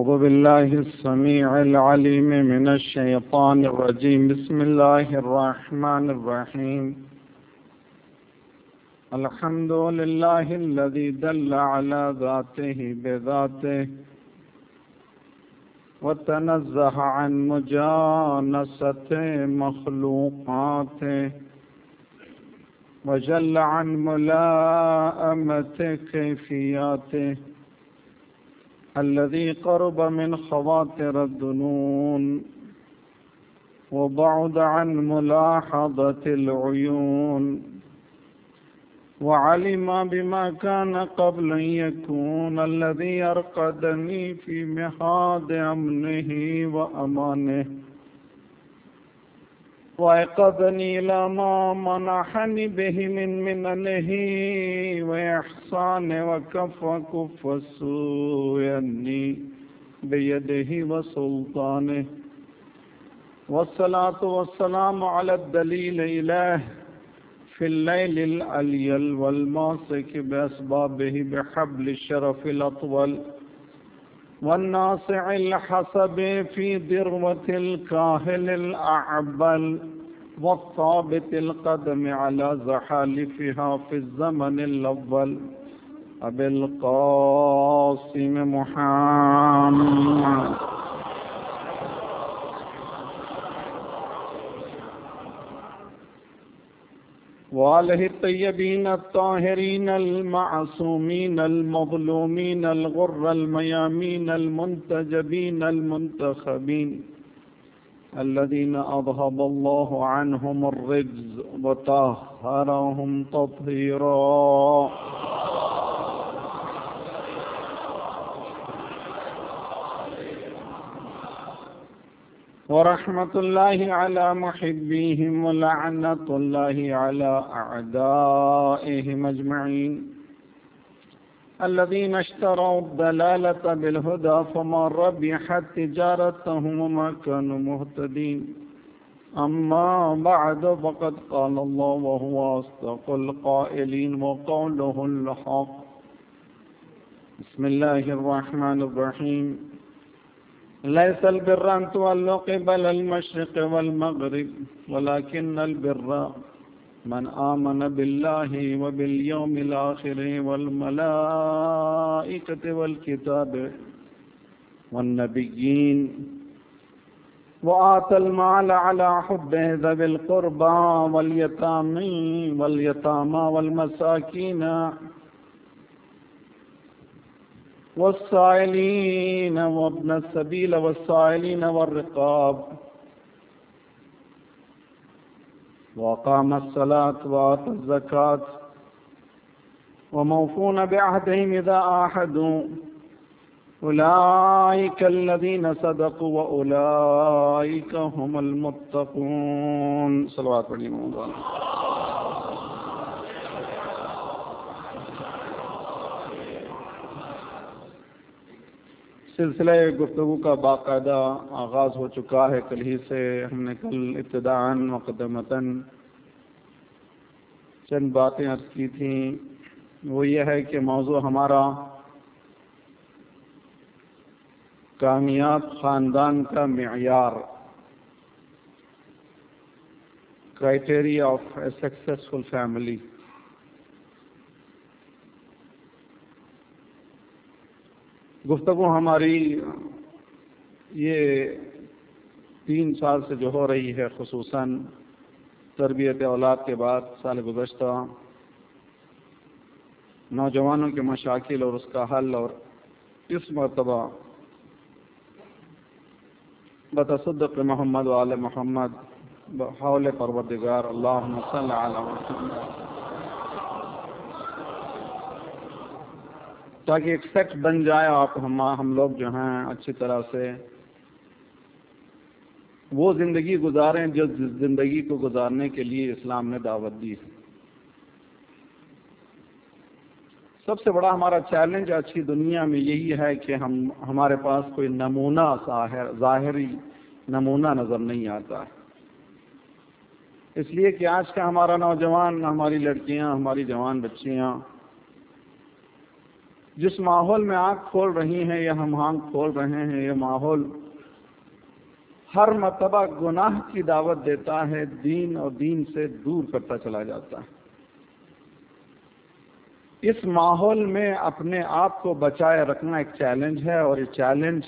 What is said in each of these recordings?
أعوذ بالله السميع العليم من الشيطان الرجيم. بسم الله الرحمن الرحيم. الحمد لله الذي دل على ذاته بذاته وتنزه عن مجانسة مخلوقاته وجل عن ملائمة كيفياته الذي قرب من خواطر الظنون وبعد عن ملاحظة العيون وعلم بما كان قبل أن يكون الذي أرقدني في مهاد أمنه وأمانه وأيقظني إلى ما منحني به من مننه وإحسانه وكف السوء عني بيده وسلطانه والصلاة والسلام على الدليل إله في الليل الأليل والماسك بأسبابه بحبل الشرف الأطول والناصع الحسب في ذروة الكاهل الأعبل والثابت القدم على زحالفها في الزمن الأول أبي القاسم محمد وآله الطيبين الطاهرين المعصومين المظلومين الغر الميامين المنتجبين المنتخبين الذين أذهب الله عنهم الرجز وطهرهم تطهيرا. ورحمة الله على محبيهم ولعنة الله على أعدائهم أجمعين الذين اشتروا الضلالة بالهدى فما ربحت تجارتهم وما كانوا مهتدين. أما بعد فقد قال الله وهو أصدق القائلين وقوله الحق. بسم الله الرحمن الرحيم. ليس البر أن تولوا قبل المشرق والمغرب ولكن البر من آمن بالله وباليوم الآخر والملائكة والكتاب والنبيين وآتى المال على حبه ذوي القربى واليتامى والمساكين والسائلين وابن السبيل والسائلين والرقاب وأقام الصلاة وآتى الزكاة وموفون بعهدهم إذا عاهدوا أولئك الذين صدقوا وأولئك هم المتقون. صلوات پڑھیے مولانا. سلسلہ گفتگو کا باقاعدہ آغاز ہو چکا ہے. کل ہی سے ہم نے کل ابتداءً مقدمتاً چند باتیں عرض کی تھیں. وہ یہ ہے کہ موضوع ہمارا کامیاب خاندان کا معیار، criteria of a successful family. گفتگو ہماری یہ 3 سال سے جو ہو رہی ہے، خصوصاً تربیت اولاد کے بعد سال گزشتہ، نوجوانوں کے مشاکل اور اس کا حل، اور اس مرتبہ بتصدق محمد و آل محمد بحول پروردگار اللہم صل علی محمد، تاکہ ایک سیٹ بن جائے. ہم لوگ جو ہیں اچھی طرح سے وہ زندگی گزاریں جو زندگی کو گزارنے کے لیے اسلام نے دعوت دی. سب سے بڑا ہمارا چیلنج اچھی دنیا میں یہی ہے کہ ہمارے پاس کوئی نمونہ ظاہری نمونہ نظر نہیں آتا ہے. اس لیے کہ آج کا ہمارا نوجوان، ہماری لڑکیاں، ہماری جوان بچیاں جس ماحول میں آنکھ کھول رہی ہیں یا ہم آنکھ کھول رہے ہیں، یہ ماحول ہر مرتبہ گناہ کی دعوت دیتا ہے، دین اور دین سے دور کرتا چلا جاتا ہے۔ اس ماحول میں اپنے آپ کو بچائے رکھنا ایک چیلنج ہے، اور یہ چیلنج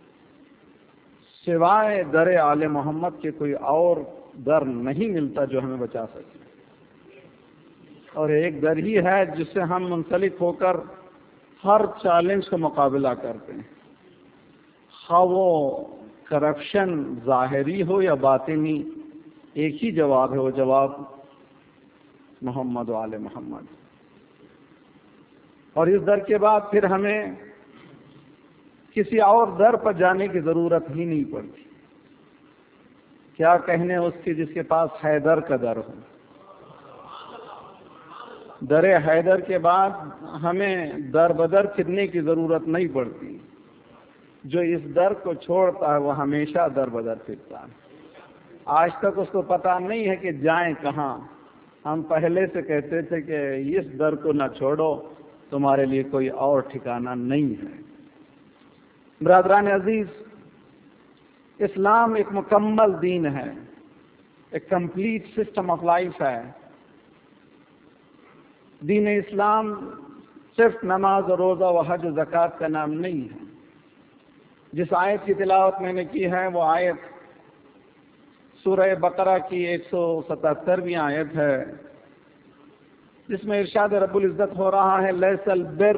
سوائے در آل محمد کے کوئی اور در نہیں ملتا جو ہمیں بچا سکے، اور ایک در ہی ہے جس سے ہم منسلک ہو کر ہر چیلنج کا مقابلہ کرتے ہیں، خواہ وہ کرپشن ظاہری ہو یا باطنی، ایک ہی جواب ہے، وہ جواب محمد و آل محمد۔ اور اس در کے بعد پھر ہمیں کسی اور در پر جانے کی ضرورت ہی نہیں پڑتی۔ کیا کہنے اس کی جس کے پاس حیدر کا در ہو۔ در حیدر کے بعد ہمیں در بدر پھرنے کی ضرورت نہیں پڑتی۔ جو اس در کو چھوڑتا ہے وہ ہمیشہ در بدر پھرتا ہے۔ آج تک اس کو پتا نہیں ہے کہ جائیں کہاں۔ ہم پہلے سے کہتے تھے کہ اس در کو نہ چھوڑو، تمہارے لیے کوئی اور ٹھکانہ نہیں ہے۔ برادران عزیز، اسلام ایک مکمل دین ہے، ایک کمپلیٹ سسٹم آف لائف ہے۔ دین اسلام صرف نماز اور روزہ و حج و زکوٰۃ کا نام نہیں ہے۔ جس آیت کی تلاوت میں نے کی ہے وہ آیت سورہ بقرہ کی 177ویں آیت ہے، جس میں ارشاد رب العزت ہو رہا ہے لیس البر،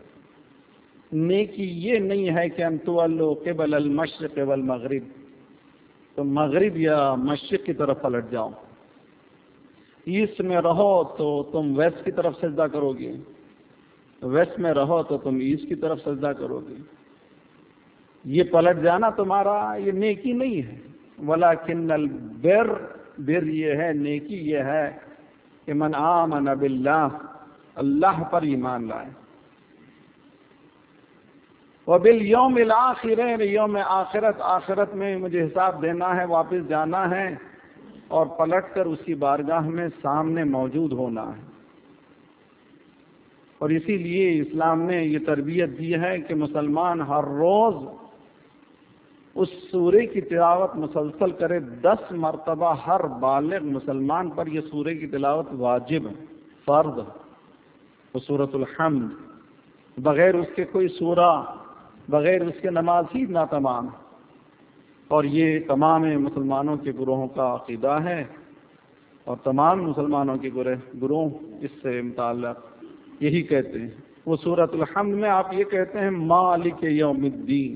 نیکی یہ نہیں ہے کہ ان تولوا قبل المشرق والمغرب، تم مغرب یا مشرق کی طرف پلٹ جاؤ، ایسٹ میں رہو تو تم ویسٹ کی طرف سجدہ کرو گے، ویسٹ میں رہو تو تم ایسٹ کی طرف سجدہ کرو گے۔ یہ پلٹ جانا تمہارا یہ نیکی نہیں ہے، ولیکن البر، بر یہ ہے، نیکی یہ ہے کہ من آمن باللہ، اللہ پر ایمان لائے، وبالیوم الآخر، یوم آخرت، آخرت میں مجھے حساب دینا ہے، واپس جانا ہے اور پلٹ کر اس کی بارگاہ میں سامنے موجود ہونا ہے۔ اور اسی لیے اسلام نے یہ تربیت دی ہے کہ مسلمان ہر روز اس سورے کی تلاوت مسلسل کرے، 10 مرتبہ ہر بالغ مسلمان پر یہ سورے کی تلاوت واجب ہے، فرض ہے۔ وہ سورۃ الحمد، بغیر اس کے کوئی سورہ، بغیر اس کے نماز ہی نہ تمام۔ اور یہ تمام مسلمانوں کے گروہوں کا عقیدہ ہے، اور تمام مسلمانوں کے گروہ اس سے متعلق یہی کہتے ہیں۔ وہ سورۃ الحمد میں آپ یہ کہتے ہیں مالک یوم الدین،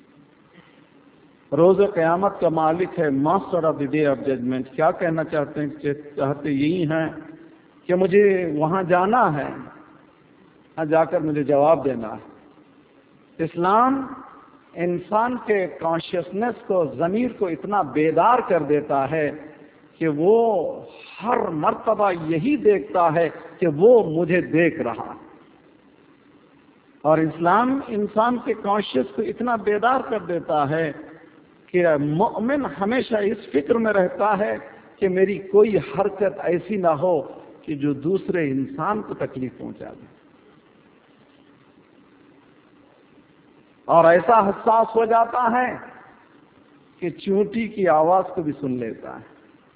روز قیامت کا مالک ہے، master of the day of judgement. کیا کہنا چاہتے ہیں؟ چاہتے یہی ہیں کہ مجھے وہاں جانا ہے، جا کر مجھے جواب دینا ہے۔ اسلام انسان کے کانشیسنس کو، ضمیر کو اتنا بیدار کر دیتا ہے کہ وہ ہر مرتبہ یہی دیکھتا ہے کہ وہ مجھے دیکھ رہا ہے۔ اور اسلام انسان کے کانشیس کو اتنا بیدار کر دیتا ہے کہ مومن ہمیشہ اس فکر میں رہتا ہے کہ میری کوئی حرکت ایسی نہ ہو کہ جو دوسرے انسان کو تکلیف پہنچا دے، اور ایسا حساس ہو جاتا ہے کہ چونٹی کی آواز کو بھی سن لیتا ہے۔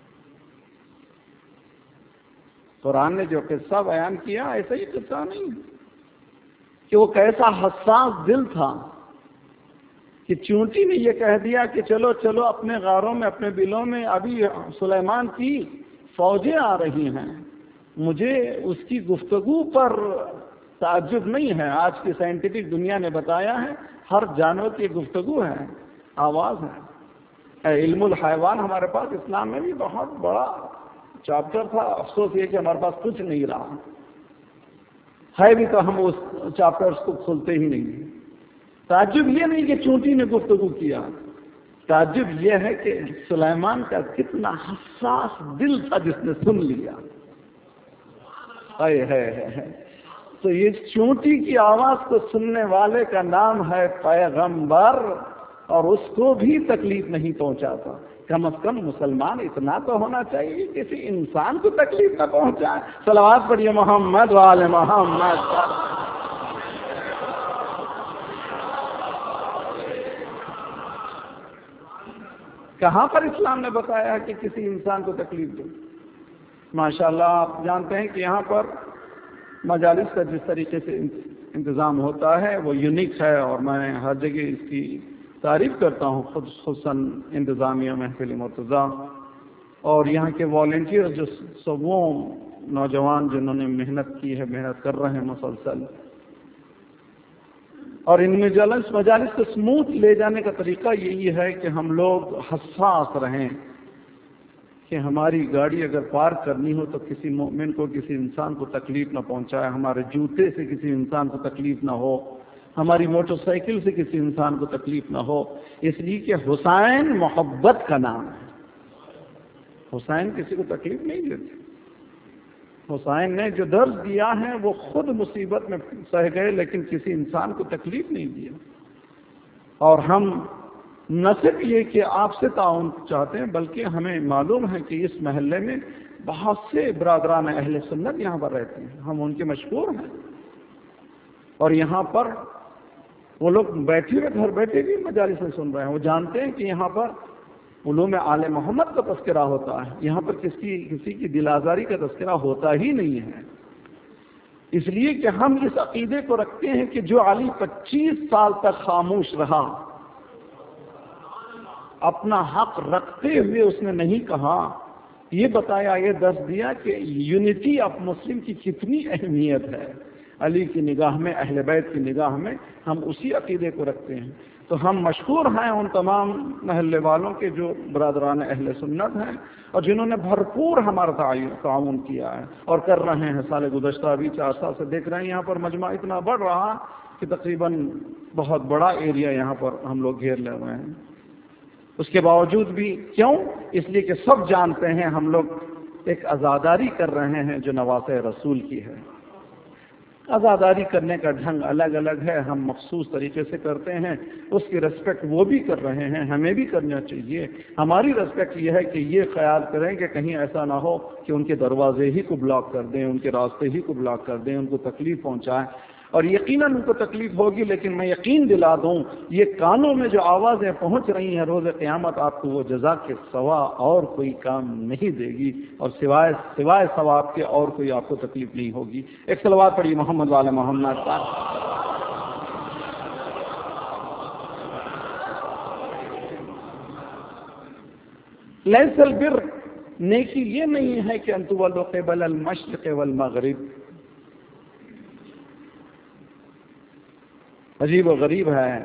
قرآن نے جو قصہ بیان کیا ایسا ہی قصہ نہیں کہ وہ کیسا حساس دل تھا کہ چونٹی نے یہ کہہ دیا کہ چلو چلو اپنے غاروں میں، اپنے بلوں میں، ابھی سلیمان کی فوجیں آ رہی ہیں، مجھے اس کی گفتگو پر تعجب نہیں ہے۔ آج کی سائنٹیفک دنیا نے بتایا ہے ہر جانور کی گفتگو ہے، آواز ہے۔ علم الحیوان ہمارے پاس اسلام میں بھی بہت بڑا چیپٹر تھا، افسوس یہ کہ ہمارے پاس کچھ نہیں رہا ہے بھی، تو ہم اس چیپٹرز کو کھولتے ہی نہیں۔ تعجب یہ نہیں کہ چونٹی نے گفتگو کیا، تعجب یہ ہے کہ سلیمان کا کتنا حساس دل تھا جس نے سن لیا۔ تو یہ چونٹی کی آواز کو سننے والے کا نام ہے پیغمبر، اور اس کو بھی تکلیف نہیں پہنچاتا۔ کم از کم مسلمان اتنا تو ہونا چاہیے کسی انسان کو تکلیف نہ پہنچائے۔ صلوات پڑھیے محمد وآل محمد۔ کہاں پر اسلام نے بتایا کہ کسی انسان کو تکلیف دو؟ ماشاءاللہ آپ جانتے ہیں کہ یہاں پر مجالس کا جس طریقے سے انتظام ہوتا ہے وہ یونیک ہے، اور میں ہر جگہ اس کی تعریف کرتا ہوں، خصوصاً انتظامیہ محفل مرتضیٰ اور یہاں کے والنٹیئر جو سبوں نوجوان جنہوں نے محنت کی ہے، محنت کر رہے ہیں مسلسل، اور ان مجالس کو سموتھ لے جانے کا طریقہ یہی ہے کہ ہم لوگ حساس رہیں کہ ہماری گاڑی اگر پارک کرنی ہو تو کسی مومن کو، کسی انسان کو تکلیف نہ پہنچائے، ہمارے جوتے سے کسی انسان کو تکلیف نہ ہو، ہماری موٹر سائیکل سے کسی انسان کو تکلیف نہ ہو، اس لیے کہ حسین محبت کا نام ہے۔ حسین کسی کو تکلیف نہیں دیتے۔ حسین نے جو درس دیا ہے وہ خود مصیبت میں سہ گئے لیکن کسی انسان کو تکلیف نہیں دیا۔ اور ہم نہ صرف یہ کہ آپ سے تعاون چاہتے ہیں بلکہ ہمیں معلوم ہے کہ اس محلے میں بہت سے برادران اہل سنت یہاں پر رہتے ہیں، ہم ان کے مشکور ہیں، اور یہاں پر وہ لوگ بیٹھے ہوئے گھر بیٹھے بھی مجالس میں سن رہے ہیں، وہ جانتے ہیں کہ یہاں پر علوم آل محمد کا تذکرہ ہوتا ہے، یہاں پر کسی کی دل آزاری کا تذکرہ ہوتا ہی نہیں ہے، اس لیے کہ ہم اس عقیدے کو رکھتے ہیں کہ جو علی 25 سال تک خاموش رہا، اپنا حق رکھتے ہوئے اس نے نہیں کہا، یہ بتایا، یہ درس دیا کہ یونٹی آف مسلم کی کتنی اہمیت ہے۔ علی کی نگاہ میں، اہل بیت کی نگاہ میں ہم اسی عقیدے کو رکھتے ہیں، تو ہم مشکور ہیں ان تمام محلے والوں کے جو برادران اہل سنت ہیں اور جنہوں نے بھرپور ہمارا تعاون کیا ہے اور کر رہے ہیں۔ سال گزشتہ ابھی 4 سال سے دیکھ رہے ہیں یہاں پر مجمع اتنا بڑھ رہا کہ تقریباً بہت بڑا ایریا یہاں پر ہم لوگ گھیر لے رہے ہیں۔ اس کے باوجود بھی کیوں؟ اس لیے کہ سب جانتے ہیں ہم لوگ ایک عزاداری کر رہے ہیں جو نواسہ رسول کی ہے۔ عزاداری کرنے کا ڈھنگ الگ الگ ہے، ہم مخصوص طریقے سے کرتے ہیں، اس کی ریسپیکٹ وہ بھی کر رہے ہیں، ہمیں بھی کرنا چاہیے۔ ہماری ریسپیکٹ یہ ہے کہ یہ خیال کریں کہ کہیں ایسا نہ ہو کہ ان کے دروازے ہی کو بلاک کر دیں، ان کے راستے ہی کو بلاک کر دیں، ان کو تکلیف پہنچائیں، اور یقیناً ان کو تکلیف ہوگی، لیکن میں یقین دلا دوں یہ کانوں میں جو آوازیں پہنچ رہی ہیں روز قیامت آپ کو وہ جزا کے سوا اور کوئی کام نہیں دے گی، اور سوائے ثواب کے اور کوئی آپ کو تکلیف نہیں ہوگی۔ ایک صلوات پڑھیے محمد والے محمد کا۔ لیس البر، نیکی یہ نہیں ہے کہ ان تولوا قبل المشرق والمغرب۔ عجیب و غریب ہے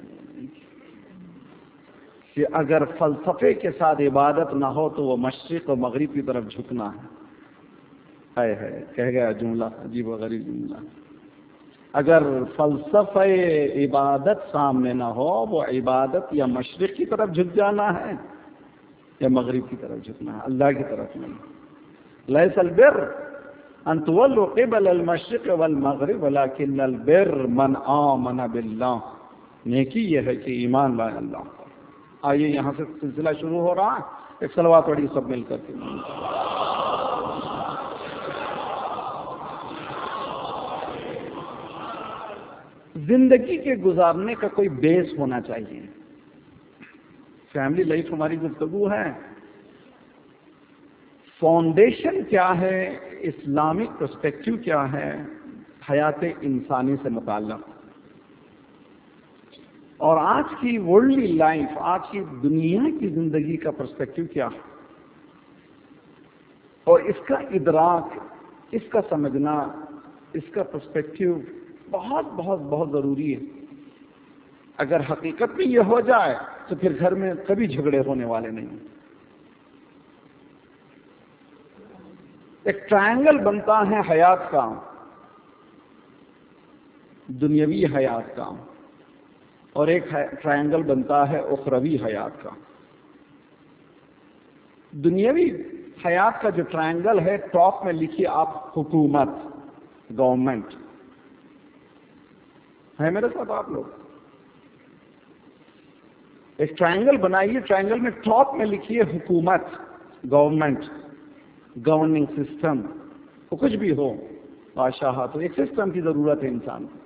کہ اگر فلسفے کے ساتھ عبادت نہ ہو تو وہ مشرق و مغرب کی طرف جھکنا ہے کہہ گیا جملہ، عجیب و غریب جملہ۔ اگر فلسفہ عبادت سامنے نہ ہو، وہ عبادت یا مشرق کی طرف جھک جانا ہے یا مغرب کی طرف جھکنا ہے، اللہ کی طرف نہیں۔ لیس البر ان تولوا قبل المشرق والمغرب ولكن البر من آمن بالله، نیکی یہ ہے کہ ایمان لائے اللہ پر۔ آئیے یہاں سے سلسلہ شروع ہو رہا ہے، ایک صلوات پڑھی سب مل کر کے۔ زندگی کے گزارنے کا کوئی بیس ہونا چاہیے۔ فیملی لائف ہماری گفتگو ہے، فاؤنڈیشن کیا ہے، اسلامک پرسپیکٹو کیا ہے حیات انسانی سے متعلق، اور آج کی ورلڈلی لائف، آج کی دنیا کی زندگی کا پرسپیکٹو کیا ہے، اور اس کا ادراک، اس کا سمجھنا، اس کا پرسپیکٹو بہت بہت بہت ضروری ہے۔ اگر حقیقت میں یہ ہو جائے تو پھر گھر میں کبھی جھگڑے ہونے والے نہیں۔ ایک ٹرائنگل بنتا ہے حیات کا، دنیاوی حیات کا، اور ایک ٹرائنگل بنتا ہے اخروی حیات کا۔ دنیاوی حیات کا جو ٹرائنگل ہے، ٹاپ میں لکھیے آپ حکومت، گورنمنٹ ہے میرے ساتھ آپ لوگ؟ ایک ٹرائنگل بنائیے، ٹرائنگل میں ٹاپ میں لکھیے حکومت، گورنمنٹ، گورننگ سسٹم، وہ کچھ بھی ہو، بادشاہ، تو ایک سسٹم کی ضرورت ہے انسان کو۔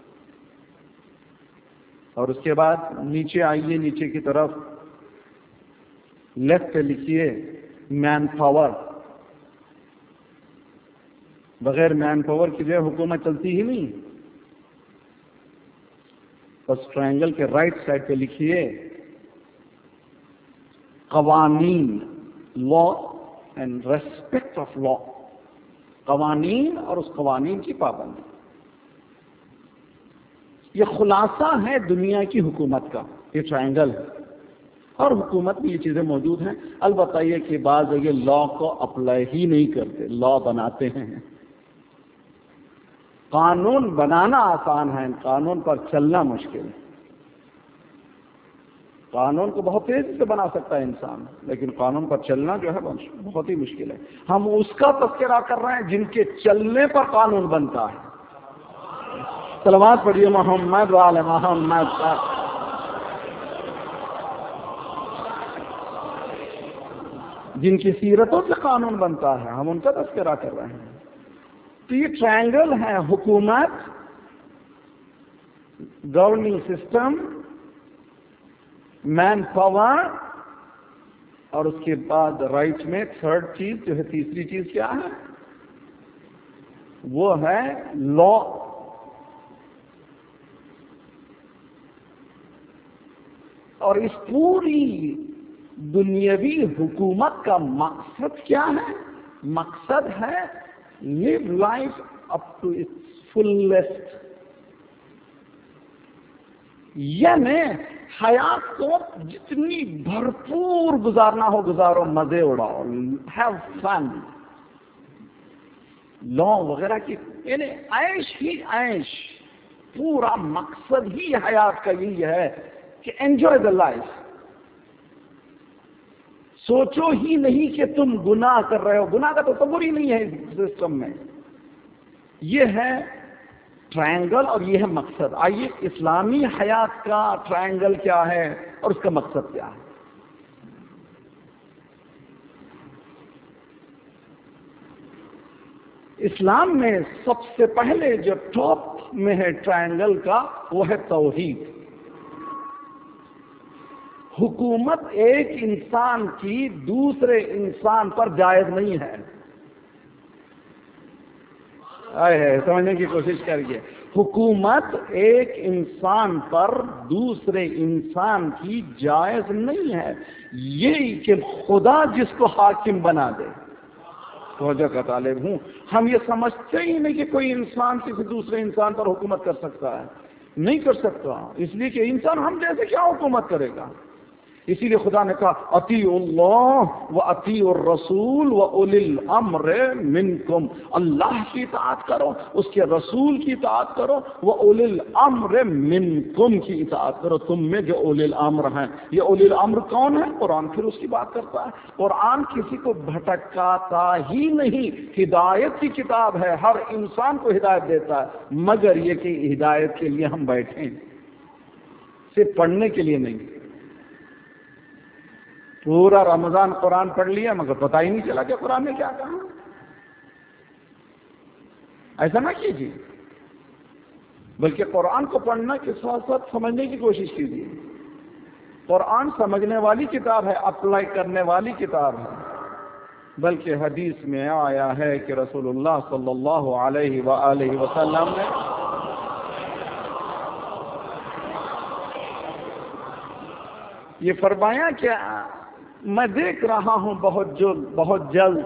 اور اس کے بعد نیچے آئیے، نیچے کی طرف لیفٹ پہ لکھیے مین پاور. بغیر مین پاور کی جو حکومت چلتی ہی نہیں. بس ٹرائنگل کے رائٹ سائڈ پہ لکھیے قوانین، law and respect of law. قوانین اور اس قوانین کی پابندی. یہ خلاصہ ہے دنیا کی حکومت کا، یہ ٹرائنگل ہے. اور حکومت میں یہ چیزیں موجود ہیں. البتہ یہ کہ بعض یہ لا کو اپلائی ہی نہیں کرتے، لا بناتے ہیں. قانون بنانا آسان ہے، قانون پر چلنا مشکل ہے. قانون کو بہت تیزی سے بنا سکتا ہے انسان، لیکن قانون پر چلنا جو ہے بہت ہی مشکل ہے. ہم اس کا تذکرہ کر رہے ہیں جن کے چلنے پر قانون بنتا ہے. صلوات پڑھیے محمد وآل محمد. جن کی سیرتوں سے قانون بنتا ہے، ہم ان کا تذکرہ کر رہے ہیں. تو یہ ٹرائنگل ہے، حکومت، گورننگ سسٹم، مین پاور، اور اس کے بعد رائٹ میں تھرڈ چیز جو ہے، تیسری چیز کیا ہے؟ وہ ہے لا. اور اس پوری دنیاوی حکومت کا مقصد کیا ہے؟ مقصد ہے live life up to its fullest. یعنی حیات کو جتنی بھرپور گزارنا ہو گزارو، مزے اڑاؤ، ہیو فن. لا وغیرہ کی یعنی عیش ہی عیش. پورا مقصد ہی حیات کا یہی ہے کہ انجوائے دا لائف. سوچو ہی نہیں کہ تم گناہ کر رہے ہو. گناہ کا تصور ہی نہیں ہے اس سسٹم میں. یہ ہے ٹرائنگل اور یہ ہے مقصد. آئیے اسلامی حیات کا ٹرائنگل کیا ہے اور اس کا مقصد کیا ہے. اسلام میں سب سے پہلے جو ٹاپ میں ہے ٹرائنگل کا وہ ہے توحید. حکومت ایک انسان کی دوسرے انسان پر جائز نہیں ہے. سمجھنے کی کوشش کریے. حکومت ایک انسان پر دوسرے انسان کی جائز نہیں ہے. یہ کہ خدا جس کو حاکم بنا دے. توجہ کا طالب ہوں. ہم یہ سمجھتے ہی نہیں کہ کوئی انسان کسی دوسرے انسان پر حکومت کر سکتا ہے. نہیں کر سکتا، اس لیے کہ انسان ہم جیسے کیا حکومت کرے گا. اسی لیے خدا نے کہا اطیعوا اللہ و اطیعوا الرسول و اولی الامر منکم. اللہ کی اطاعت کرو، اس کے رسول کی اطاعت کرو، و اولی الامر منکم کی اطاعت کرو، تم میں جو اولی الامر ہیں. یہ اولی الامر کون ہے؟ قرآن پھر اس کی بات کرتا ہے. قرآن کسی کو بھٹکاتا ہی نہیں، ہدایت کی کتاب ہے، ہر انسان کو ہدایت دیتا ہے، مگر یہ کہ ہدایت کے لیے ہم بیٹھیں، صرف پڑھنے کے لیے نہیں. پورا رمضان قرآن پڑھ لیا مگر پتہ ہی نہیں چلا کہ قرآن نے کیا کہا. ایسا نہ کیجیے، بلکہ قرآن کو پڑھنے کے ساتھ ساتھ سمجھنے کی کوشش کیجیے. قرآن سمجھنے والی کتاب ہے، اپلائی کرنے والی کتاب ہے. بلکہ حدیث میں آیا ہے کہ رسول اللہ صلی اللہ علیہ وآلہ وسلم نے یہ فرمایا کہ میں دیکھ رہا ہوں بہت جلد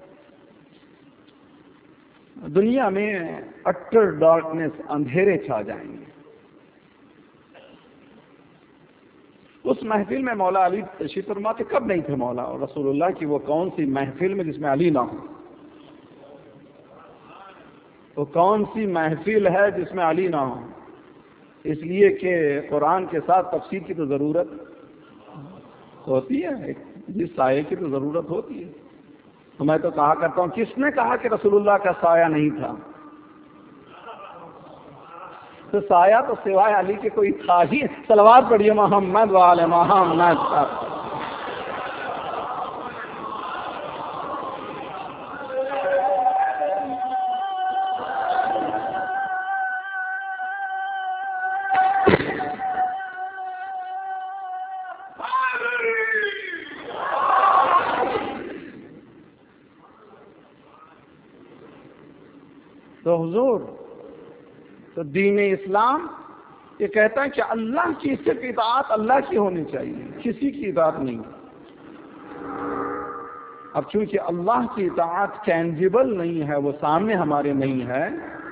دنیا میں اٹر ڈارکنیس، اندھیرے چھا جائیں گے. اس محفل میں مولا علی تشریف فرما کے کب نہیں تھے مولا اور رسول اللہ کی؟ وہ کون سی محفل میں جس میں علی نہ ہو؟ وہ کون سی محفل ہے جس میں علی نہ ہو؟ اس لیے کہ قرآن کے ساتھ تفسیر کی تو ضرورت ہوتی ہے، جس سائے کی تو ضرورت ہوتی ہے. تو میں تو کہا کرتا ہوں، کس نے کہا کہ رسول اللہ کا سایہ نہیں تھا؟ تو سایہ تو سوائے علی کے کوئی تھا ہی. صلوات پڑھیے محمد وآل محمد. تو حضور، تو دین اسلام یہ کہتا ہے کہ اللہ کی صرف اطاعت اللہ کی ہونی چاہیے، کسی کی اطاعت نہیں۔ اب چونکہ اللہ کی اطاعت ٹینجیبل نہیں ہے، وہ سامنے ہمارے نہیں ہے،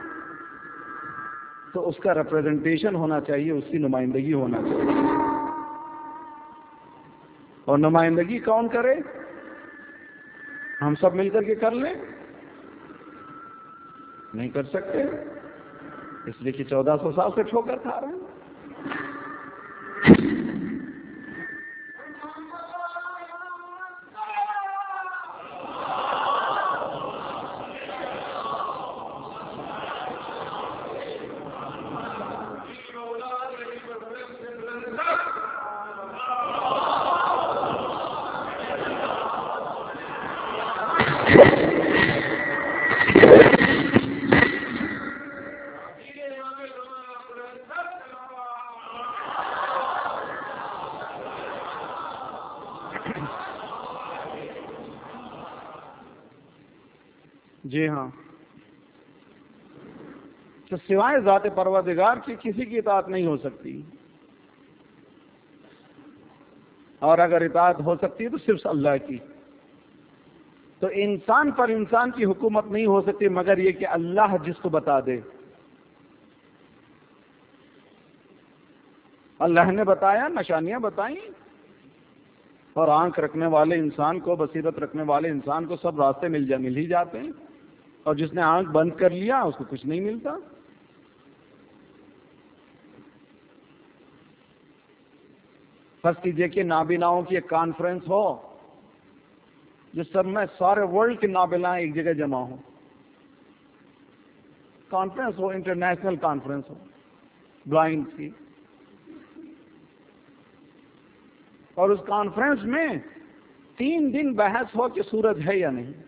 تو اس کا ریپرزنٹیشن ہونا چاہیے، اس کی نمائندگی ہونا چاہیے۔ اور نمائندگی کون کرے؟ ہم سب مل کر کے کر لیں؟ نہیں کر سکتے، اس لیے کہ 1400 سال سے ٹھوکر کھا رہے ہیں۔ جی ہاں، تو سوائے ذات پروردگار کی کسی کی اطاعت نہیں ہو سکتی، اور اگر اطاعت ہو سکتی ہے تو صرف اللہ کی۔ تو انسان پر انسان کی حکومت نہیں ہو سکتی مگر یہ کہ اللہ جس کو بتا دے۔ اللہ نے بتایا، نشانیاں بتائیں، اور آنکھ رکھنے والے انسان کو، بصیرت رکھنے والے انسان کو سب راستے مل ہی جاتے ہیں، اور جس نے آنکھ بند کر لیا اس کو کچھ نہیں ملتا۔ فرض کیجئے کہ نابیناؤں کی ایک کانفرنس ہو جس سب میں سارے ورلڈ کے نابینا ایک جگہ جمع ہوں، کانفرنس ہو، انٹرنیشنل کانفرنس ہو بلائنڈ کی، اور اس کانفرنس میں 3 دن بحث ہو کہ سورج ہے یا نہیں،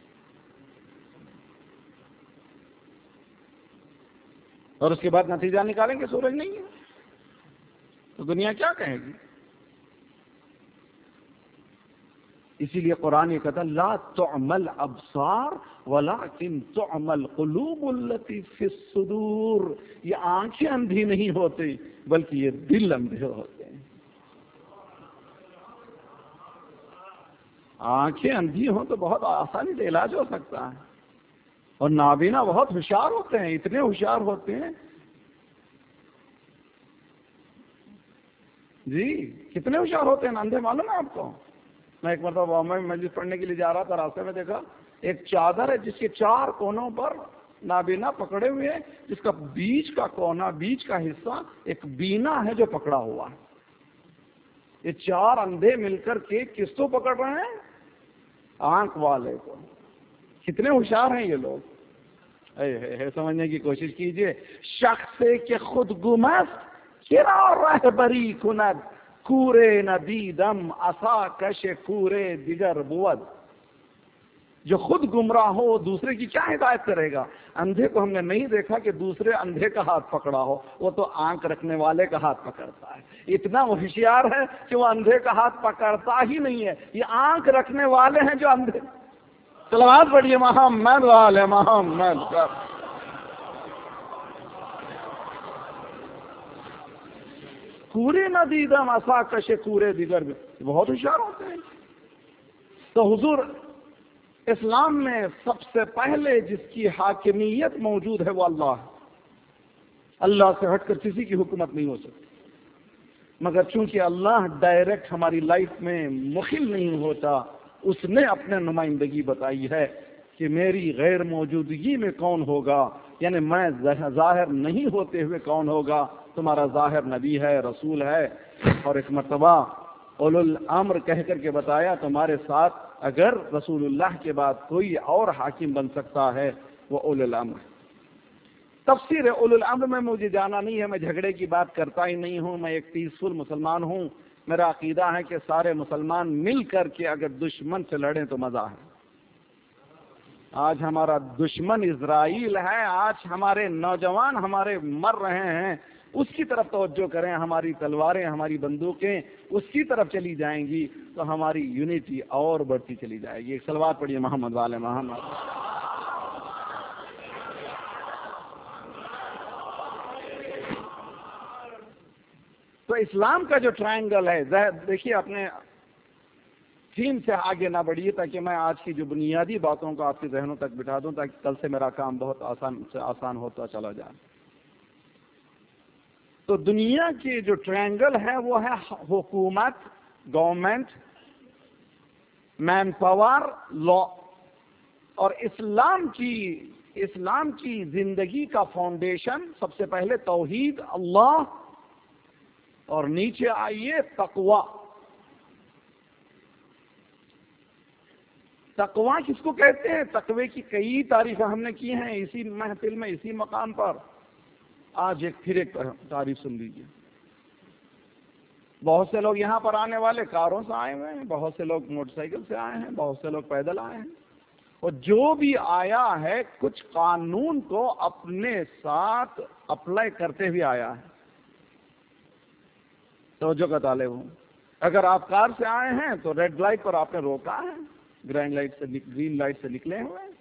اور اس کے بعد نتیجہ نکالیں کہ سورج نہیں ہے، تو دنیا کیا کہے گی؟ اسی لیے قرآن یہ کہتا لا تعمل ابصار ولکن تعمل قلوب التي في الصدور، یہ آنکھیں اندھی نہیں ہوتی بلکہ یہ دل اندھے ہوتے ہیں۔ آنکھیں اندھی ہوں تو بہت آسانی سے علاج ہو سکتا ہے، اور نابینا بہت ہوشیار ہوتے ہیں، اتنے ہوشیار ہوتے ہیں جی، کتنے ہوشیار ہوتے ہیں اندھے، معلوم ہے آپ کو؟ میں ایک مرتبہ بامبے میں مجلس پڑھنے کے لیے جا رہا تھا، راستے میں دیکھا ایک چادر ہے جس کے 4 کونوں پر نابینا پکڑے ہوئے ہیں، جس کا بیچ کا کونا، بیچ کا حصہ ایک بینا ہے جو پکڑا ہوا ہے۔ یہ 4 اندھے مل کر کے کس کو پکڑ رہے ہیں؟ آنکھ والے کو۔ کتنے ہوشیار ہیں یہ لوگ، سمجھنے کی کوشش کیجئے۔ شخص کہ خود گمست چرا رہبری کند، کورے ندیدم عصا کش کورے دیگر بود۔ جو خود گمراہ ہو دوسرے کی کیا ہدایت کرے گا؟ اندھے کو ہم نے نہیں دیکھا کہ دوسرے اندھے کا ہاتھ پکڑا ہو، وہ تو آنکھ رکھنے والے کا ہاتھ پکڑتا ہے۔ اتنا وہ ہوشیار ہے کہ وہ اندھے کا ہاتھ پکڑتا ہی نہیں ہے، یہ آنکھ رکھنے والے ہیں جو اندھے۔ صلوات پڑھیے محمد والے محمد۔ کورے نہ دیدم عصا کش کورے دیگر، بہت ہوشیار ہوتے ہیں۔ تو حضور اسلام میں سب سے پہلے جس کی حاکمیت موجود ہے وہ اللہ ہے، اللہ سے ہٹ کر کسی کی حکومت نہیں ہو سکتی، مگر چونکہ اللہ ڈائریکٹ ہماری لائف میں مخل نہیں ہوتا، اس نے اپنے نمائندگی بتائی ہے کہ میری غیر موجودگی میں کون ہوگا، یعنی میں ظاہر نہیں ہوتے ہوئے کون ہوگا؟ تمہارا ظاہر نبی ہے، رسول ہے۔ اور ایک مرتبہ اولو الامر کہہ کر کے بتایا تمہارے ساتھ اگر رسول اللہ کے بعد کوئی اور حاکم بن سکتا ہے وہ اولو الامر۔ تفسیر اولو الامر میں مجھے جانا نہیں ہے، میں جھگڑے کی بات کرتا ہی نہیں ہوں، میں ایک پیسفل مسلمان ہوں۔ میرا عقیدہ ہے کہ سارے مسلمان مل کر کے اگر دشمن سے لڑیں تو مزہ ہے۔ آج ہمارا دشمن اسرائیل ہے، آج ہمارے نوجوان ہمارے مر رہے ہیں، اس کی طرف توجہ کریں، ہماری تلواریں، ہماری بندوقیں اس کی طرف چلی جائیں گی تو ہماری یونٹی اور بڑھتی چلی جائے گی۔ ایک صلوات پڑھیے محمد والے محمد۔ اسلام کا جو ٹرائنگل ہے، دیکھیے اپنے تھیم سے آگے نہ بڑھیے تاکہ میں آج کی جو بنیادی باتوں کو آپ کے ذہنوں تک بٹھا دوں تاکہ کل سے میرا کام بہت آسان سے آسان ہوتا چلا جائے۔ تو دنیا کی جو ٹرائنگل ہے وہ ہے حکومت، گورنمنٹ، مین پاور، لا، اور اسلام کی زندگی کا فاؤنڈیشن سب سے پہلے توحید اللہ، اور نیچے آئیے تقوی۔ تقوی کس کو کہتے ہیں؟ تقوی کی کئی تعریفیں ہم نے کی ہیں اسی محفل میں، اسی مقام پر۔ آج پھر ایک تعریف سن لیجیے۔ بہت سے لوگ یہاں پر آنے والے کاروں سے آئے ہوئے ہیں، بہت سے لوگ موٹر سائیکل سے آئے ہیں، بہت سے لوگ پیدل آئے ہیں، اور جو بھی آیا ہے کچھ قانون کو اپنے ساتھ اپلائی کرتے ہوئے آیا ہے۔ توجہ کا طالب ہوں۔ اگر آپ کار سے آئے ہیں تو ریڈ لائٹ پر آپ نے روکا ہے، گرین لائٹ سے نکلے ہوئے ہیں،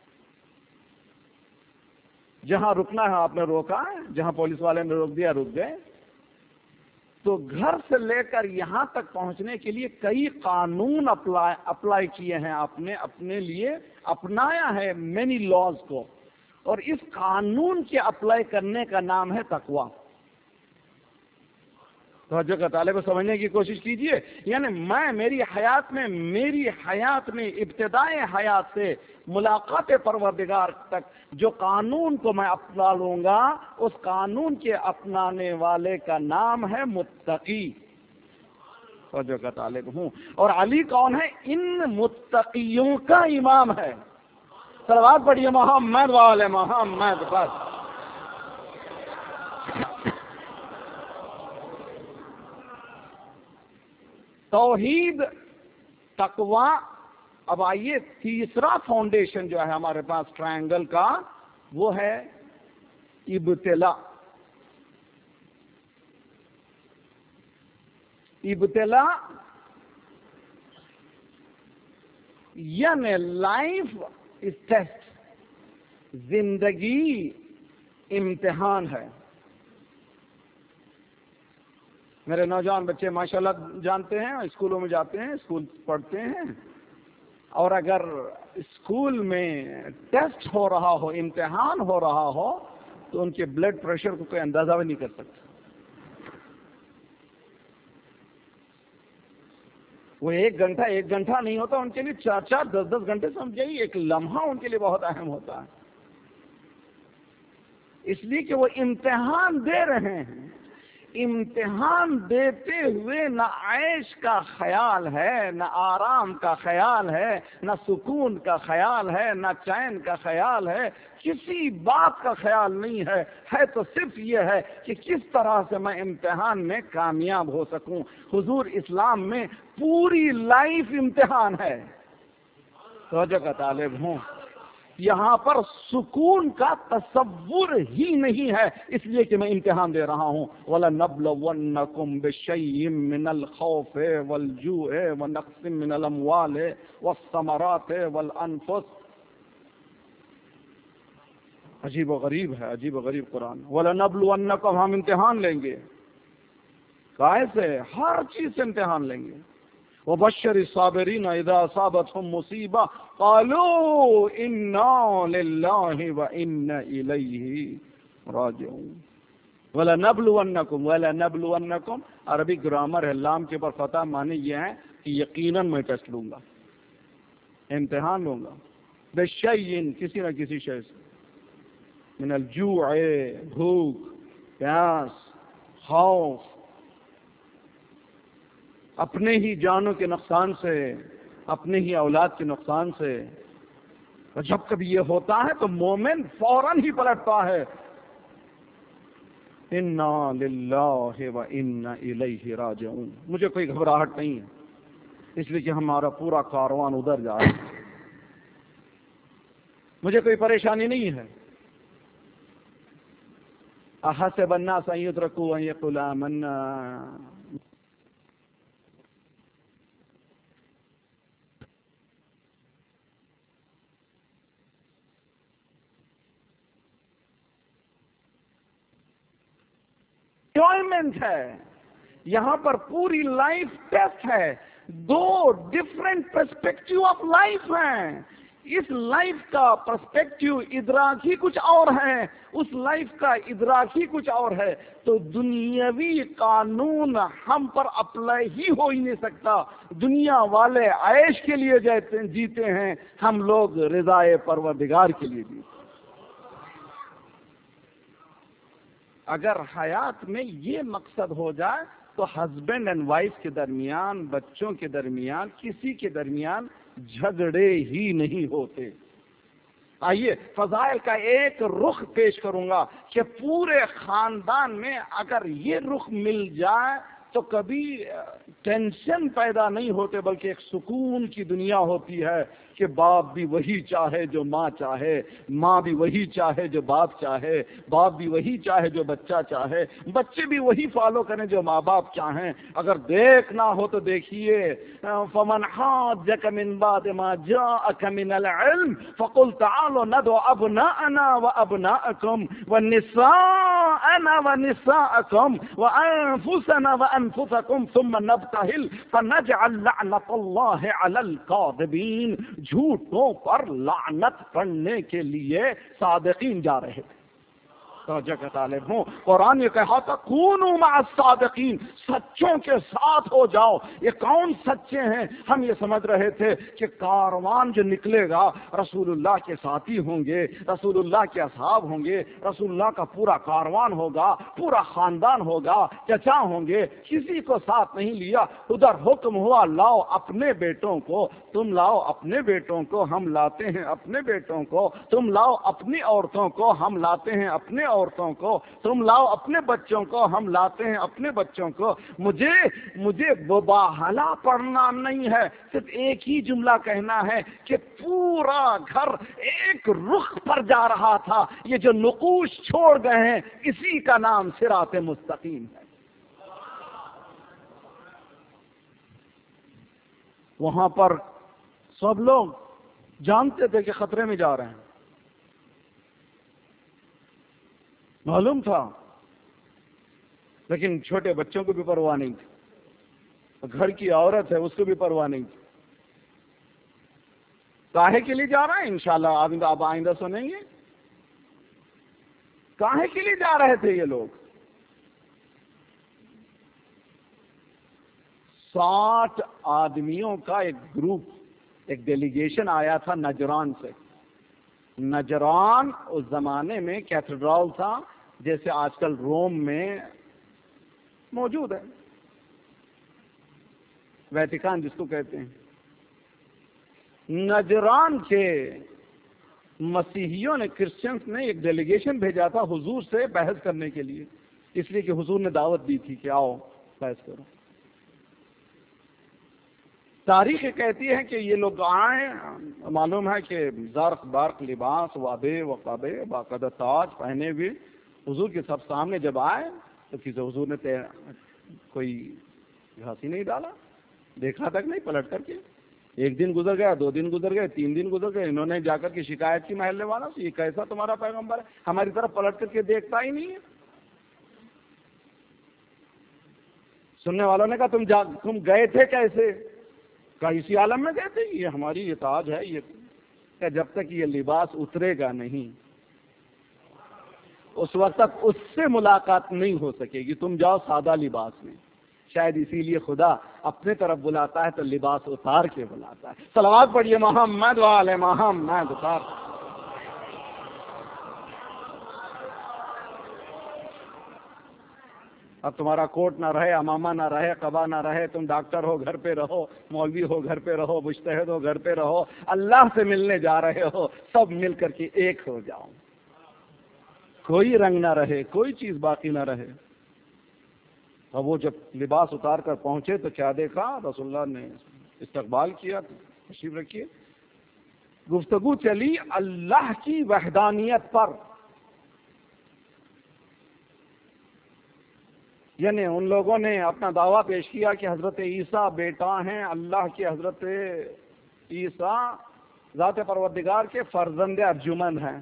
جہاں رکنا ہے آپ نے روکا ہے، جہاں پولیس والے نے روک دیا رک گئے۔ تو گھر سے لے کر یہاں تک پہنچنے کے لیے کئی قانون اپلائی کیے ہیں، آپ نے اپنے لیے اپنایا ہے مینی لاز کو، اور اس قانون کے اپلائی کرنے کا نام ہے تقوی۔ توجہ کا طالب سمجھنے کی کوشش کیجئے، یعنی میری حیات میں ابتدائے حیات سے ملاقات پروردگار تک جو قانون کو میں اپنا لوں گا، اس قانون کے اپنانے والے کا نام ہے متقی۔ توجہ کا طالب ہوں۔ اور علی کون ہے؟ ان متقیوں کا امام ہے۔ صلوات پڑھیے محمد والے محمد پر۔ توحید، تقوی۔ اب آئیے تیسرا فاؤنڈیشن جو ہے ہمارے پاس ٹرائنگل کا، وہ ہے ابتلا۔ ابتلا یعنی لائف از ٹیسٹ، زندگی امتحان ہے۔ میرے نوجوان بچے ماشاءاللہ جانتے ہیں، اسکولوں میں جاتے ہیں، اسکول پڑھتے ہیں، اور اگر اسکول میں ٹیسٹ ہو رہا ہو، امتحان ہو رہا ہو، تو ان کے بلڈ پریشر کو کوئی اندازہ بھی نہیں کر سکتا۔ وہ ایک گھنٹہ نہیں ہوتا ان کے لیے، 4 10 گھنٹے سمجھئے، ایک لمحہ ان کے لیے بہت اہم ہوتا ہے، اس لیے کہ وہ امتحان دے رہے ہیں۔ امتحان دیتے ہوئے نہ عیش کا خیال ہے، نہ آرام کا خیال ہے، نہ سکون کا خیال ہے، نہ چین کا خیال ہے، کسی بات کا خیال نہیں ہے تو صرف یہ ہے کہ کس طرح سے میں امتحان میں کامیاب ہو سکوں۔ حضور اسلام میں پوری لائف امتحان ہے۔ توجہ کا طالب ہوں۔ یہاں پر سکون کا تصور ہی نہیں ہے، اس لیے کہ میں امتحان دے رہا ہوں۔ وَلَنَبْلَوَنَّكُمْ بِشَيْءٍ مِّنَ الْخَوْفِ وَالْجُوعِ وَنَقْصٍ مِّنَ الْأَمْوَالِ وَالثَّمَرَاتِ وَالْأَنفُسِ۔ عجیب و غریب ہے، عجیب و غریب قرآن۔ وَلَنَبْلُوَنَّكُمْ، ہم امتحان لیں گے۔ کیسے؟ ہر چیز سے امتحان لیں گے۔ وَبَشِّرِ الصَّابِرِينَ إِذَا أَصَابَتْهُم مُّصِيبَةٌ قَالُوا إِنَّا لِلَّهِ وَإِنَّا إِلَيْهِ رَاجِعُونَ۔ وَلَنَبْلُوَنَّكُمْ عربی گرامر ہے، لام کے اوپر فتح، معنی یہ ہے کہ یقیناً میں ٹیسٹ لوں گا، امتحان لوں گا، بِشَيْءٍ، کسی نہ کسی شے سے، من الجوع، بھوک، پیاس، خوف، اپنے ہی جانوں کے نقصان سے، اپنے ہی اولاد کے نقصان سے۔ اور جب کبھی یہ ہوتا ہے تو مومن فوراً ہی پلٹتا ہے، انا للہ و انا الیہ راجعون۔ مجھے کوئی گھبراہٹ نہیں ہے، اس لیے کہ ہمارا پورا کاروان ادھر جا رہا ہے، مجھے کوئی پریشانی نہیں ہے۔ احسب الناس ان يتركوا ان يقولوا آمنا۔ انجوائمنٹ ہے، یہاں پر پوری لائف ٹیسٹ ہے، دو ڈفرنٹ پرسپیکٹو آف لائف ہیں. اس لائف کا پرسپیکٹو ادراکی کچھ اور ہے، اس لائف کا ادراکی کچھ اور ہے. تو دنیاوی قانون ہم پر اپلائی ہی ہو ہی نہیں سکتا. دنیا والے عیش کے لیے جیتے ہیں، ہم لوگ رضائے پروردگار کے لیے جیتے ہیں. اگر حیات میں یہ مقصد ہو جائے تو ہسبینڈ اینڈ وائف کے درمیان، بچوں کے درمیان، کسی کے درمیان جھگڑے ہی نہیں ہوتے. آئیے فضائل کا ایک رخ پیش کروں گا کہ پورے خاندان میں اگر یہ رخ مل جائے تو کبھی ٹینشن پیدا نہیں ہوتے، بلکہ ایک سکون کی دنیا ہوتی ہے کہ باپ بھی وہی چاہے جو ماں چاہے، ماں بھی وہی چاہے جو باپ چاہے، باپ بھی وہی چاہے جو بچہ چاہے، بچے بھی وہی فالو کریں جو ماں باپ چاہیں. اگر دیکھنا ہو تو دیکھیے، فمن حاجک من بعد ما جاءک من العلم فقل تعالوا ندعو ابناءنا وابناءکم ونساءنا ونساءکم وانفسنا وانفسکم ثم نبتہل فنجعل لعنت اللہ علی الکاذبین. جھوٹوں پر لعنت پڑھنے کے لیے صادقین جا رہے تھے. توجہ کا طالب ہوں، قرآن یہ کہا تھا کونوا مع الصادقین، سچوں کے ساتھ ہو جاؤ. یہ کون سچے ہیں؟ ہم یہ سمجھ رہے تھے کہ کاروان جو نکلے گا رسول اللہ کے ساتھی ہوں گے، رسول اللہ کے اصحاب ہوں گے، رسول اللہ کا پورا کاروان ہوگا، پورا خاندان ہوگا، چچا ہوں گے، کسی کو ساتھ نہیں لیا. ادھر حکم ہوا لاؤ اپنے بیٹوں کو، تم لاؤ اپنے بیٹوں کو، ہم لاتے ہیں اپنے بیٹوں کو، تم لاؤ اپنی عورتوں کو، ہم لاتے ہیں اپنے عورتوں کو، تم لاؤ اپنے بچوں کو، ہم لاتے ہیں اپنے بچوں کو. مجھے مباہلہ پڑھنا نہیں ہے، صرف ایک ہی جملہ کہنا ہے کہ پورا گھر ایک رخ پر جا رہا تھا. یہ جو نقوش چھوڑ گئے ہیں اسی کا نام صراط مستقیم ہے. وہاں پر سب لوگ جانتے تھے کہ خطرے میں جا رہے ہیں، معلوم تھا، لیکن چھوٹے بچوں کو بھی پرواہ نہیں تھی، گھر کی عورت ہے اس کو بھی پرواہ نہیں تھی. کاہے کے لیے جا رہا ہے؟ انشاءاللہ آپ آئندہ سنیں گے. کاہے کے لیے جا رہے تھے یہ لوگ؟ 60 آدمیوں کا ایک گروپ، ایک ڈیلیگیشن آیا تھا نجران سے. نجران اس زمانے میں کیتھیڈرل تھا جیسے آج کل روم میں موجود ہے، ویٹیکان جس کو کہتے ہیں. نجران کے مسیحیوں نے، کرسچنس نے ایک ڈیلیگیشن بھیجا تھا حضور سے بحث کرنے کے لیے، اس لیے کہ حضور نے دعوت دی تھی کہ آؤ بحث کرو. تاریخ کہتی ہے کہ یہ لوگ آئے، معلوم ہے کہ زرق برق لباس وابے وقابے باقاعدہ تاج پہنے ہوئے حضور کے سب سامنے جب آئے تو کسی حضور نے کوئی ہنسی نہیں ڈالا، دیکھا تک نہیں پلٹ کر کے. ایک دن گزر گیا، 2 دن گزر گئے، 3 دن گزر گئے، انہوں نے جا کر کے شکایت کی محلے والا سے، یہ کیسا تمہارا پیغمبر ہے، ہماری طرف پلٹ کر کے دیکھتا ہی نہیں ہے. سننے والوں نے کہا تم گئے تھے کیسے؟ کہا اسی عالم میں گئے تھے، یہ ہماری یہ تاج ہے، یہ جب تک یہ لباس اترے گا نہیں اس وقت تک اس سے ملاقات نہیں ہو سکے گی، تم جاؤ سادہ لباس میں. شاید اسی لیے خدا اپنے طرف بلاتا ہے تو لباس اتار کے بلاتا ہے. صلوات پڑھیے محمد وآل محمد. اب تمہارا کوٹ نہ رہے، امامہ نہ رہے، قبا نہ رہے، تم ڈاکٹر ہو گھر پہ رہو، مولوی ہو گھر پہ رہو، مجتہد ہو گھر پہ رہو، اللہ سے ملنے جا رہے ہو، سب مل کر کے ایک ہو جاؤ، کوئی رنگ نہ رہے، کوئی چیز باقی نہ رہے. اور وہ جب لباس اتار کر پہنچے تو کیا دیکھا؟ رسول اللہ نے استقبال کیا، تشریف رکھیے. گفتگو چلی اللہ کی وحدانیت پر، یعنی ان لوگوں نے اپنا دعویٰ پیش کیا کہ حضرت عیسیٰ بیٹا ہیں اللہ کے، حضرت عیسیٰ ذات پروردگار کے فرزند ارجمند ہیں.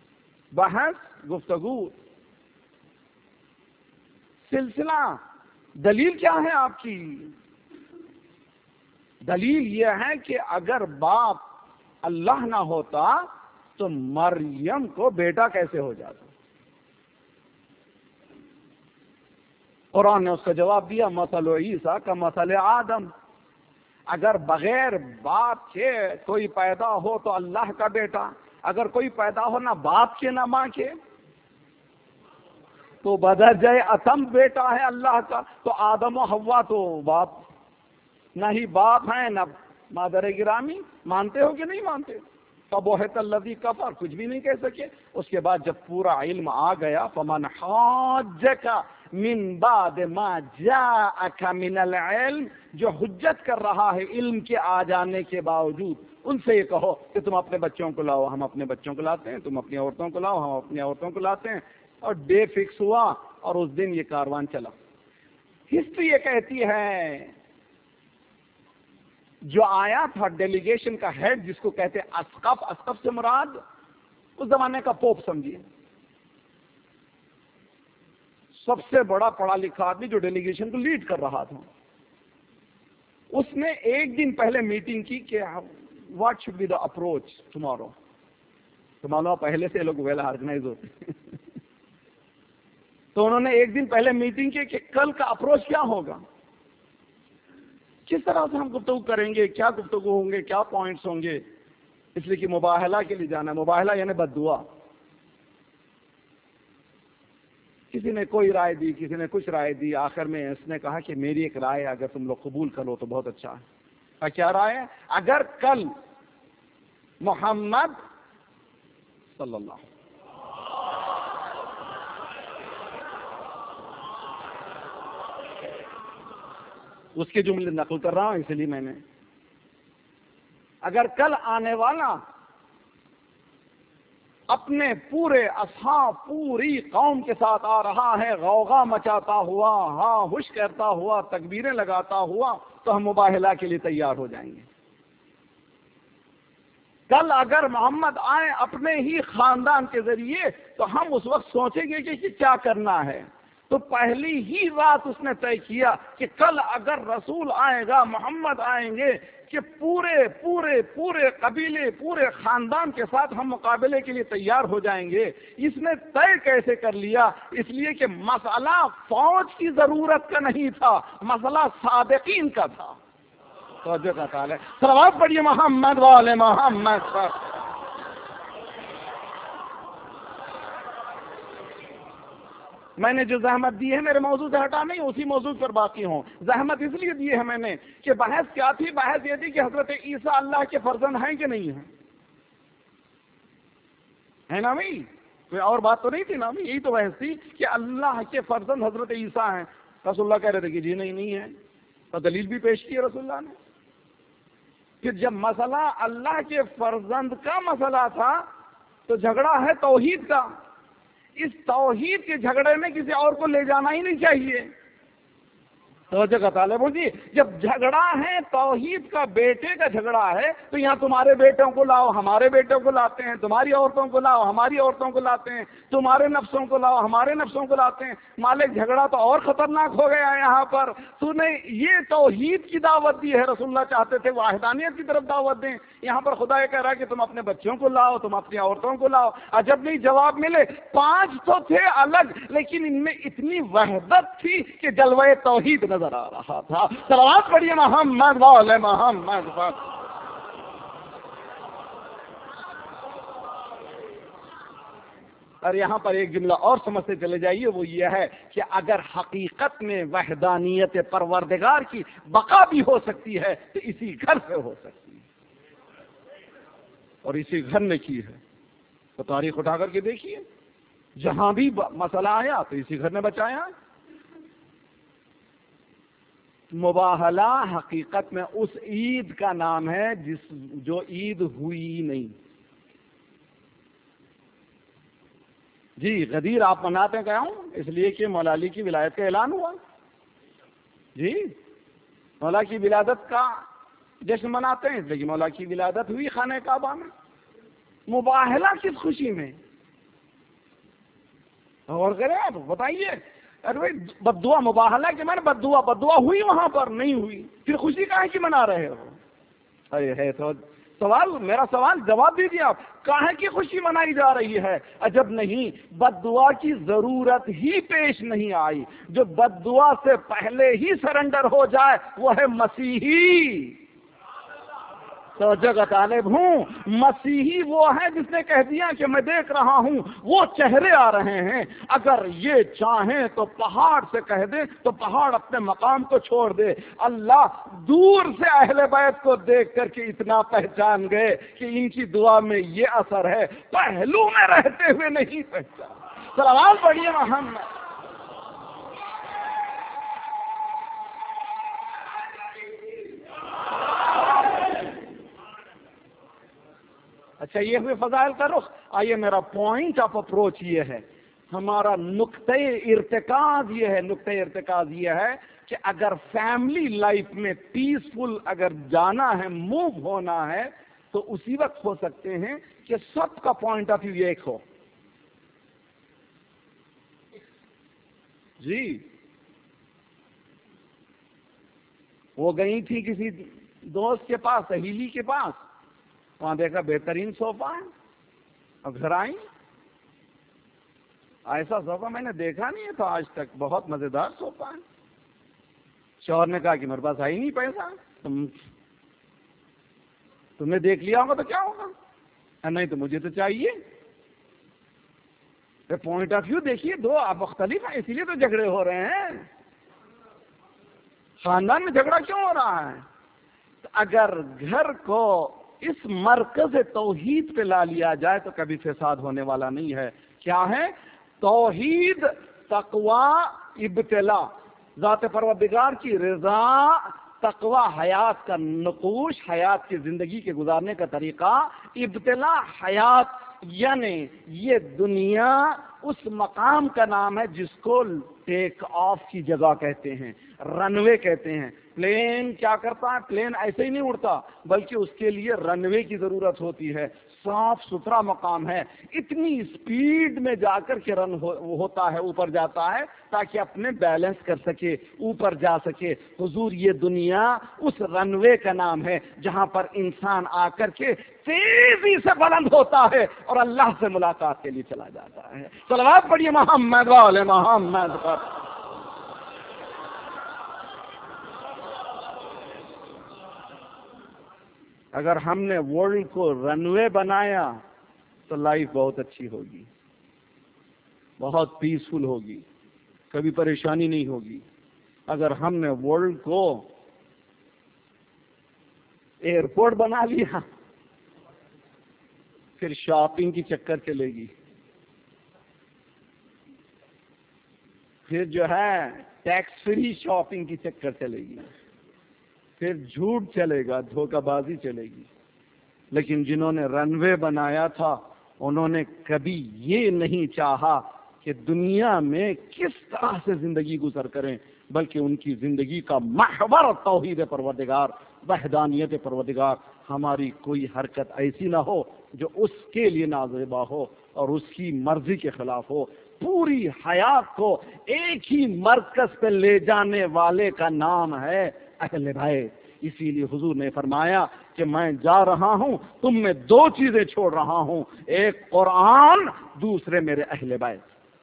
بحث گفتگو سلسلہ دلیل کیا ہے آپ کی؟ دلیل یہ ہے کہ اگر باپ اللہ نہ ہوتا تو مریم کو بیٹا کیسے ہو جاتا؟ قرآن نے اس کا جواب دیا، مثل عیسیٰ کا مثل آدم، اگر بغیر باپ کے کوئی پیدا ہو تو اللہ کا بیٹا، اگر کوئی پیدا ہو نہ باپ کے نہ ماں کے تو بدرجہ اتم بیٹا ہے اللہ کا۔ تو آدم و حوا تو باپ نہ ہی باپ ہیں نہ مادر گرامی، مانتے ہو کہ نہیں مانتے؟ فبہت الذی کفر، کچھ بھی نہیں کہہ سکے۔ اس کے بعد جب پورا علم آ گیا، فمن حاجک من بعد ما جاءک من العلم، جو حجت کر رہا ہے علم کے آ جانے کے باوجود، ان سے یہ کہو کہ تم اپنے بچوں کو لاؤ، ہم اپنے بچوں کو لاتے ہیں، تم اپنی عورتوں کو لاؤ، ہم اپنی عورتوں کو لاتے ہیں، اور ڈے فکس ہوا اور اس دن یہ کاروان چلا۔ ہسٹری یہ کہتی ہے، جو آیا تھا ڈیلیگیشن کا ہیڈ جس کو کہتے اسقف، اسقف سے مراد اس زمانے کا پوپ سمجھیے، سب سے بڑا پڑھا لکھا آدمی جو ڈیلیگیشن کو لیڈ کر رہا تھا، اس نے ایک دن پہلے میٹنگ کی کہ what should be the approach tomorrow. تو معلوم پہلے سے لوگ ویل آرگنائز ہوتے ہیں تو انہوں نے ایک دن پہلے میٹنگ کی کہ کل کا اپروچ کیا ہوگا، کس طرح سے ہم گفتگو کریں گے، کیا گفتگو ہوں گے، کیا پوائنٹس ہوں گے، اس لیے کہ مباہلہ کے لیے جانا ہے۔ مباہلہ یعنی بد دعا۔ کسی نے کوئی رائے دی، کسی نے کچھ رائے دی، آخر میں اس نے کہا کہ میری ایک رائے اگر تم لوگ قبول کرو تو بہت اچھا ہے۔ کیا رائے ہے؟ اگر کل محمد صلی اللہ اس کے جملے نقل کر رہا ہوں اس لیے میں نے، اگر کل آنے والا اپنے پورے اصحاب پوری قوم کے ساتھ آ رہا ہے، غوغا مچاتا ہوا، ہاں ہوش کرتا ہوا، تکبیریں لگاتا ہوا، تو ہم مباہلہ کے لیے تیار ہو جائیں گے۔ کل اگر محمد آئے اپنے ہی خاندان کے ذریعے تو ہم اس وقت سوچیں گے کہ کیا کرنا ہے۔ تو پہلی ہی رات اس نے طے کیا کہ کل اگر رسول آئے گا، محمد آئیں گے، کہ پورے پورے پورے قبیلے، پورے خاندان کے ساتھ ہم مقابلے کے لیے تیار ہو جائیں گے۔ اس نے طے کیسے کر لیا؟ اس لیے کہ مسئلہ فوج کی ضرورت کا نہیں تھا، مسئلہ صادقین کا تھا۔ توجہ کا تعالی صلوات پڑھیے محمد والے محمد پر۔ میں نے جو زحمت دی ہے میرے موضوع سے ہٹا نہیں، اسی موضوع پر باقی ہوں۔ زحمت اس لیے دی ہے میں نے کہ بحث کیا تھی؟ بحث یہ تھی کہ حضرت عیسیٰ اللہ کے فرزند ہیں کہ نہیں ہیں، ہے نا بھائی؟ کوئی اور بات تو نہیں تھی نا بھائی، یہی تو بحث تھی کہ اللہ کے فرزند حضرت عیسیٰ ہیں۔ رسول اللہ کہہ رہے تھے کہ جی نہیں ہے، اور دلیل بھی پیش کی رسول اللہ نے۔ پھر جب مسئلہ اللہ کے فرزند کا مسئلہ تھا تو جھگڑا ہے توحید کا، اس توحید کے جھگڑے میں کسی اور کو لے جانا ہی نہیں چاہیے۔ توجہ کا طالب ہو جی، جب جھگڑا ہے توحید کا، بیٹے کا جھگڑا ہے، تو یہاں تمہارے بیٹوں کو لاؤ، ہمارے بیٹوں کو لاتے ہیں، تمہاری عورتوں کو لاؤ، ہماری عورتوں کو لاتے ہیں، تمہارے نفسوں کو لاؤ، ہمارے نفسوں کو لاتے ہیں۔ مالک جھگڑا تو اور خطرناک ہو گیا ہے یہاں پر۔ تو نے یہ توحید کی دعوت دی ہے، رسول اللہ چاہتے تھے واحدانیت کی طرف دعوت دیں، یہاں پر خدا یہ کہہ رہا ہے کہ تم اپنے بچوں کو لاؤ، تم اپنی عورتوں کو لاؤ۔ عجب نہیں جواب ملے، 5 تو تھے الگ، لیکن ان میں اتنی وحدت تھی کہ جلوہ توحید نظر آ رہا تھا۔ صلوات پڑھیے محمد والے محمد پر۔ اور یہاں پر ایک جملہ اور سمجھتے چلے جائیے، وہ یہ ہے کہ اگر حقیقت میں وحدانیت پروردگار کی بقا بھی ہو سکتی ہے تو اسی گھر سے ہو سکتی ہے، اور اسی گھر نے کی ہے۔ تو تاریخ اٹھا کر کے دیکھیے، جہاں بھی مسئلہ آیا تو اسی گھر نے بچایا۔ مباہلہ حقیقت میں اس عید کا نام ہے جو عید ہوئی نہیں۔ جی غدیر آپ مناتے کیا ہوں؟ اس لیے کہ مولا علی کی ولایت کا اعلان ہوا۔ جی مولا کی ولادت کا جشن مناتے ہیں اس لیے کہ مولا کی ولادت ہوئی خانہ کعبہ میں۔ مباہلہ کس خوشی میں؟ اور کریں آپ بتائیے، ارے بھائی بد دعا مباہلہ کہ میں نے بد دعا ہوئی وہاں پر نہیں ہوئی، پھر خوشی کاہے کی منا رہے ہو؟ ارے ہے تو سوال، میرا سوال جواب دیجیے آپ، کاہے کی خوشی منائی جا رہی ہے؟ عجب نہیں، بد دعا کی ضرورت ہی پیش نہیں آئی، جو بد دعا سے پہلے ہی سرنڈر ہو جائے وہ ہے مسیحی۔ توجہ کا طالب ہوں، مسیحی وہ ہے جس نے کہہ دیا کہ میں دیکھ رہا ہوں وہ چہرے آ رہے ہیں، اگر یہ چاہیں تو پہاڑ سے کہہ دے تو پہاڑ اپنے مقام کو چھوڑ دے۔ اللہ دور سے اہل بیت کو دیکھ کر کے اتنا پہچان گئے کہ ان کی دعا میں یہ اثر ہے، پہلو میں رہتے ہوئے نہیں پہچان۔ سلام پڑھیے محمد۔ اچھا یہ ہوئے فضائل کا رخ، آئیے میرا پوائنٹ آف اپروچ یہ ہے، ہمارا نقطۂ ارتکاز یہ ہے کہ اگر فیملی لائف میں پیسفل اگر جانا ہے، موو ہونا ہے، تو اسی وقت ہو سکتے ہیں کہ سب کا پوائنٹ آف ویو ایک ہو۔ جی وہ گئی تھی کسی دوست کے پاس، سہیلی کے پاس، وہاں دیکھا بہترین صوفہ ہے، اور گھر آئی، ایسا صوفہ میں نے دیکھا نہیں تھا آج تک، بہت مزیدار صوفہ ہے۔ شوہر نے کہا کہ میرے پاس آئی نہیں پیسہ، تم نے دیکھ لیا ہوگا تو کیا ہوگا؟ نہیں تو مجھے تو چاہیے۔ پوائنٹ آف ویو دیکھیے، دو آپ مختلف ہیں، اسی لیے تو جھگڑے ہو رہے ہیں۔ خاندان میں جھگڑا کیوں ہو رہا ہے؟ اگر گھر کو اس مرکز توحید پہ لا لیا جائے تو کبھی فساد ہونے والا نہیں ہے۔ کیا ہے؟ توحید، تقوی، ابتلا، ذات پروردگار کی رضا، تقوی حیات کا نقوش، حیات کی زندگی کے گزارنے کا طریقہ، ابتلا حیات، یعنی یہ دنیا اس مقام کا نام ہے جس کو ٹیک آف کی جگہ کہتے ہیں، رن وے کہتے ہیں۔ پلین کیا کرتا ہے؟ پلین ایسے ہی نہیں اڑتا، بلکہ اس کے لیے رن وے کی ضرورت ہوتی ہے، صاف ستھرا مقام ہے، اتنی سپیڈ میں جا کر کے رن ہوتا ہے، اوپر جاتا ہے تاکہ اپنے بیلنس کر سکے، اوپر جا سکے۔ حضور یہ دنیا اس رن وے کا نام ہے جہاں پر انسان آ کر کے تیزی سے بلند ہوتا ہے اور اللہ سے ملاقات کے لیے چلا جاتا ہے۔ صلوات پڑھیے محمد والے محمد پر۔ اگر ہم نے ورلڈ کو رن وے بنایا تو لائف بہت اچھی ہوگی، بہت پیسفل ہوگی، کبھی پریشانی نہیں ہوگی۔ اگر ہم نے ورلڈ کو ایئرپورٹ بنا لیا پھر شاپنگ کی چکر چلے گی، پھر جو ہے ٹیکس فری شاپنگ کی چکر چلے گی، پھر جھوٹ چلے گا، دھوکہ بازی چلے گی۔ لیکن جنہوں نے رن وے بنایا تھا انہوں نے کبھی یہ نہیں چاہا کہ دنیا میں کس طرح سے زندگی گزر کریں، بلکہ ان کی زندگی کا محور توحید پروردگار، وحدانیت پروردگار۔ ہماری کوئی حرکت ایسی نہ ہو جو اس کے لیے نازیبا ہو اور اس کی مرضی کے خلاف ہو۔ پوری حیات کو ایک ہی مرکز پہ لے جانے والے کا نام ہے اہل بیت۔ اسی لیے حضور نے فرمایا کہ میں جا رہا ہوں، تم میں دو چیزیں چھوڑ رہا ہوں، ایک قرآن، دوسرے میرے اہل بیت۔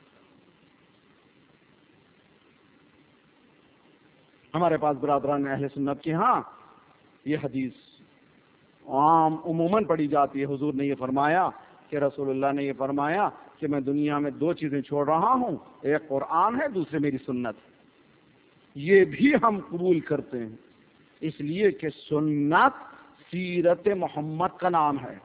ہمارے پاس برادران اہل سنت کے ہاں یہ حدیث عام عموماً پڑھی جاتی ہے۔ حضور نے یہ فرمایا کہ رسول اللہ نے یہ فرمایا کہ میں دنیا میں دو چیزیں چھوڑ رہا ہوں، ایک قرآن ہے، دوسرے میری سنت۔ یہ بھی ہم قبول کرتے ہیں، اس لیے کہ سنت سیرت محمد کا نام ہے،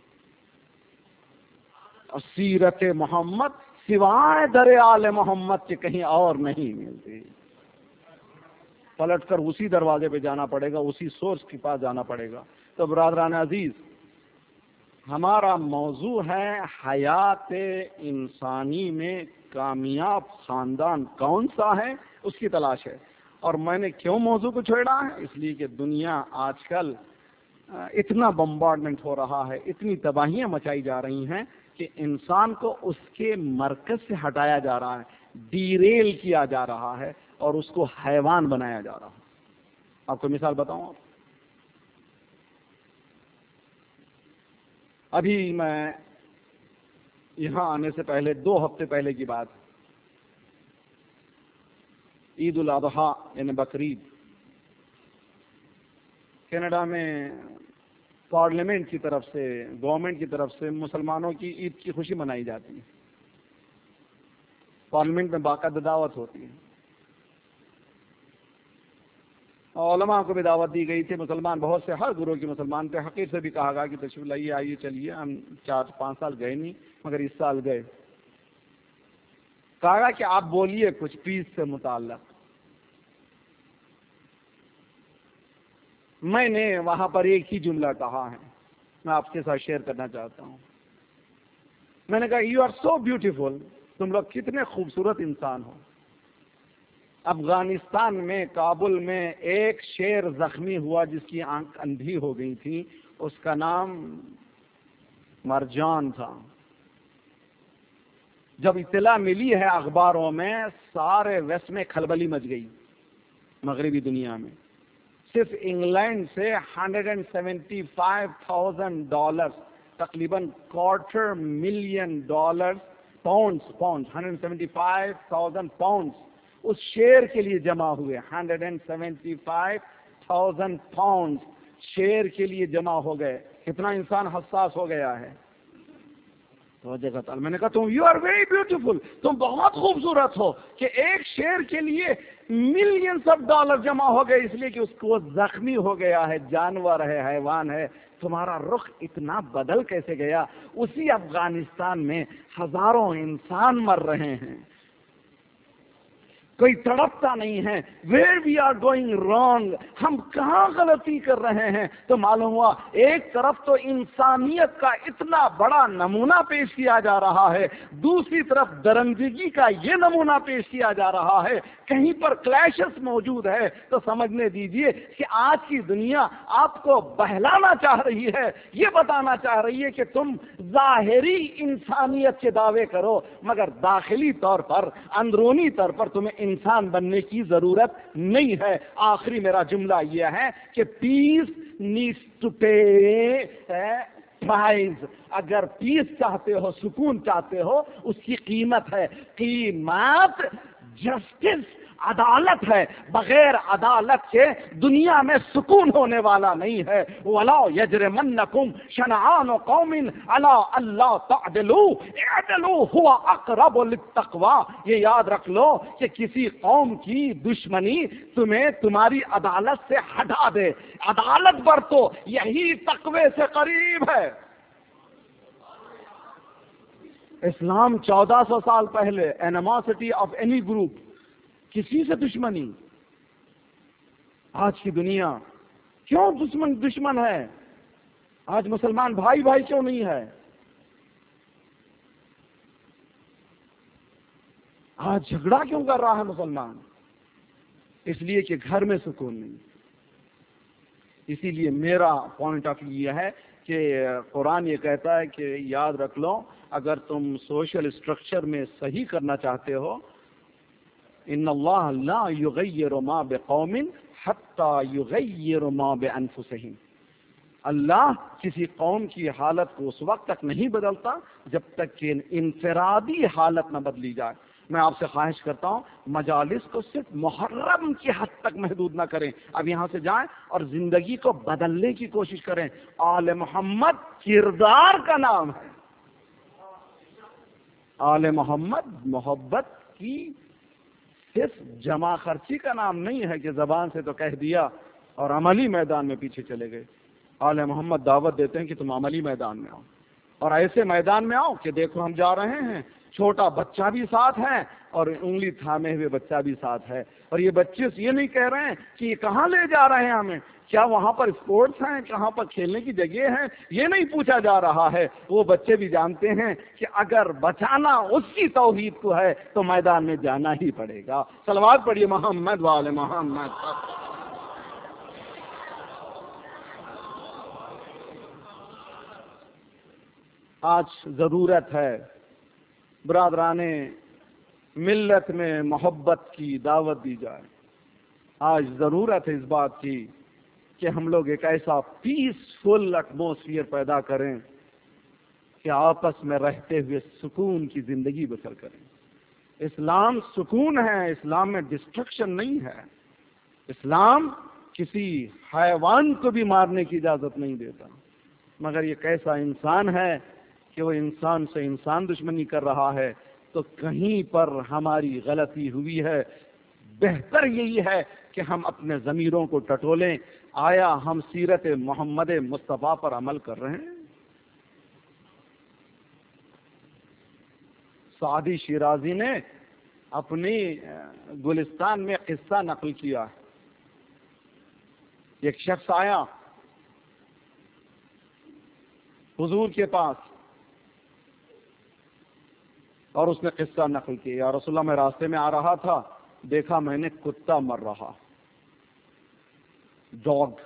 اور سیرت محمد سوائے در آل محمد کے کہیں اور نہیں ملتی۔ پلٹ کر اسی دروازے پہ جانا پڑے گا، اسی سورس کے پاس جانا پڑے گا۔ تو برادران عزیز، ہمارا موضوع ہے حیات انسانی میں کامیاب خاندان کون سا ہے، اس کی تلاش ہے۔ اور میں نے کیوں موضوع کو چھیڑا ہے؟ اس لیے کہ دنیا آج کل اتنا بمبارڈمنٹ ہو رہا ہے، اتنی تباہیاں مچائی جا رہی ہیں کہ انسان کو اس کے مرکز سے ہٹایا جا رہا ہے۔ ڈیریل کیا جا رہا ہے اور اس کو حیوان بنایا جا رہا ہے. آپ کو مثال بتاؤں. ابھی میں یہاں آنے سے پہلے 2 ہفتے پہلے کی بات، عید الاضحیٰ یعنی بقرعید، کینیڈا میں پارلیمنٹ کی طرف سے، گورنمنٹ کی طرف سے مسلمانوں کی عید کی خوشی منائی جاتی ہے. پارلیمنٹ میں باقاعدہ دعوت ہوتی ہے. علماء کو بھی دعوت دی گئی تھی. مسلمان بہت سے، ہر گروہ کے مسلمان تھے. حقیر سے بھی کہا گیا کہ تشریف لائیے، آئیے، چلیے. ہم 4-5 سال گئے نہیں، مگر اس سال گئے. کہا گیا کہ آپ بولیے کچھ پیس سے متعلق. میں نے وہاں پر ایک ہی جملہ کہا ہے، میں آپ کے ساتھ شیئر کرنا چاہتا ہوں. میں نے کہا یو آر سو بیوٹیفل، تم لوگ کتنے خوبصورت انسان ہو. افغانستان میں کابل میں ایک شیر زخمی ہوا جس کی آنکھ اندھی ہو گئی تھی، اس کا نام مرجان تھا. جب اطلاع ملی ہے اخباروں میں، سارے ویسٹ میں کھلبلی مچ گئی. مغربی دنیا میں صرف انگلینڈ سے $175,000، تقریباً $250,000 پاؤنڈ 175,000 پاؤنڈ اس شیر کے لیے جمع ہوئے. 175,000 پاؤنڈ شیر کے لیے جمع ہو گئے. کتنا انسان حساس ہو گیا ہے. میں نے کہا تم یو آر ویری بیوٹیفل، تم بہت خوبصورت ہو کہ ایک شیر کے لیے ملینز آف ڈالر جمع ہو گئے، اس لیے کہ اس کو زخمی ہو گیا ہے، جانور ہے، حیوان ہے. تمہارا رخ اتنا بدل کیسے گیا؟ اسی افغانستان میں ہزاروں انسان مر رہے ہیں، کوئی تڑپتا نہیں ہے. Where we are going wrong, ہم کہاں غلطی کر رہے ہیں؟ تو معلوم ہوا ایک طرف تو انسانیت کا اتنا بڑا نمونہ پیش کیا جا رہا ہے، دوسری طرف درندگی کا یہ نمونہ پیش کیا جا رہا ہے. کہیں پر کلیشز موجود ہے تو سمجھنے دیجئے کہ آج کی دنیا آپ کو بہلانا چاہ رہی ہے، یہ بتانا چاہ رہی ہے کہ تم ظاہری انسانیت کے دعوے کرو، مگر داخلی طور پر، اندرونی طور پر تمہیں انسان بننے کی ضرورت نہیں ہے. آخری میرا جملہ یہ ہے کہ peace needs to pay price. اگر پیس چاہتے ہو، سکون چاہتے ہو، اس کی قیمت ہے. قیمت جسٹس، عدالت ہے. بغیر عدالت کے دنیا میں سکون ہونے والا نہیں ہے. وَلَا يَجْرِمَنَّكُمْ شَنَآنُ قَوْمٍ عَلَىٰ أَلَّا تَعْدِلُوا اعْدِلُوا هُوَ أَقْرَبُ لِلتَّقْوَىٰ. یہ یاد رکھ لو کہ کسی قوم کی دشمنی تمہیں تمہاری عدالت سے ہٹا دے. عدالت برتو، یہی تقوی سے قریب ہے. اسلام 1400 سال پہلے، اینیموسٹی آف اینی گروپ، کسی سے دشمنی. آج کی دنیا کیوں دشمن ہے؟ آج مسلمان بھائی بھائی کیوں نہیں ہے؟ آج جھگڑا کیوں کر رہا ہے مسلمان؟ اس لیے کہ گھر میں سکون نہیں. اسی لیے میرا پوائنٹ آف ویو یہ ہے کہ قرآن یہ کہتا ہے کہ یاد رکھ لو، اگر تم سوشل اسٹرکچر میں صحیح کرنا چاہتے ہو، ان اللہ لا یغیر ما بقوم حتی یغیر ما بانفسہم. اللہ کسی قوم کی حالت کو اس وقت تک نہیں بدلتا جب تک کہ انفرادی حالت نہ بدلی جائے. میں آپ سے خواہش کرتا ہوں مجالس کو صرف محرم کی حد تک محدود نہ کریں. اب یہاں سے جائیں اور زندگی کو بدلنے کی کوشش کریں. آل محمد کردار کا نام ہے. آل محمد محبت کی صرف جمع خرچی کا نام نہیں ہے کہ زبان سے تو کہہ دیا اور عملی میدان میں پیچھے چلے گئے. آل محمد دعوت دیتے ہیں کہ تم عملی میدان میں آؤ، اور ایسے میدان میں آؤ کہ دیکھو ہم جا رہے ہیں، چھوٹا بچہ بھی ساتھ ہے اور انگلی تھامے ہوئے بچہ بھی ساتھ ہے. اور یہ بچے یہ نہیں کہہ رہے ہیں کہ یہ کہاں لے جا رہے ہیں ہمیں، کیا وہاں پر اسپورٹس ہیں، کہاں پر کھیلنے کی جگہ ہے، یہ نہیں پوچھا جا رہا ہے. وہ بچے بھی جانتے ہیں کہ اگر بچانا اس کی توحید کو ہے تو میدان میں جانا ہی پڑے گا. صلوات پڑھیے محمد وآل محمد. آج ضرورت ہے برادران ملت میں محبت کی دعوت دی جائے. آج ضرورت ہے اس بات کی کہ ہم لوگ ایک ایسا پیسفل ایٹماسفیئر پیدا کریں کہ آپس میں رہتے ہوئے سکون کی زندگی بسر کریں. اسلام سکون ہے، اسلام میں ڈسٹرکشن نہیں ہے. اسلام کسی حیوان کو بھی مارنے کی اجازت نہیں دیتا، مگر یہ کیسا انسان ہے کہ وہ انسان سے انسان دشمنی کر رہا ہے. تو کہیں پر ہماری غلطی ہوئی ہے. بہتر یہی ہے کہ ہم اپنے ضمیروں کو ٹٹولیں. آیا ہم سیرت محمد مصطفیٰ پر عمل کر رہے ہیں؟ سعدی شیرازی نے اپنی گلستان میں قصہ نقل کیا. ایک شخص آیا حضور کے پاس اور اس نے قصہ نقل کیا. یا رسول اللہ، میں راستے میں آ رہا تھا، دیکھا میں نے کتا مر رہا، ڈاگ.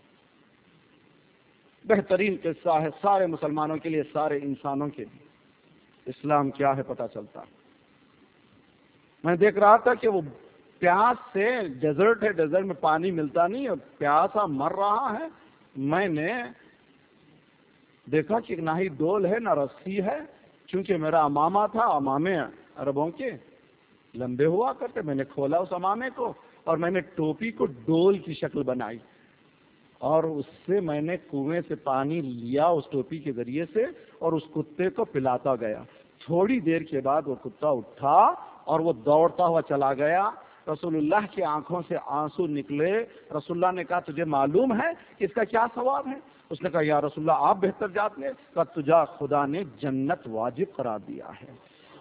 بہترین قصہ ہے سارے مسلمانوں کے لیے، سارے انسانوں کے لیے. اسلام کیا ہے پتہ چلتا. میں دیکھ رہا تھا کہ وہ پیاس سے، ڈیزرٹ ہے، ڈیزرٹ میں پانی ملتا نہیں اور پیاسا مر رہا ہے. میں نے دیکھا کہ نہ ہی ڈول ہے نہ رسی ہے، چونکہ میرا امامہ تھا. امامے عربوں کے لمبے ہوا کرتے. میں نے کھولا اس امامے کو اور میں نے ٹوپی کو ڈول کی شکل بنائی اور اس سے میں نے کنویں سے پانی لیا اس ٹوپی کے ذریعے سے اور اس کتے کو پلاتا گیا. تھوڑی دیر کے بعد وہ کتا اٹھا اور وہ دوڑتا ہوا چلا گیا. رسول اللہ کی آنکھوں سے آنسو نکلے. رسول اللہ نے کہا تجھے معلوم ہے اس کا کیا ثواب ہے؟ اس نے کہا یا رسول اللہ آپ بہتر جانتے ہیں. کہا تجھے خدا نے جنت واجب قرار دیا ہے.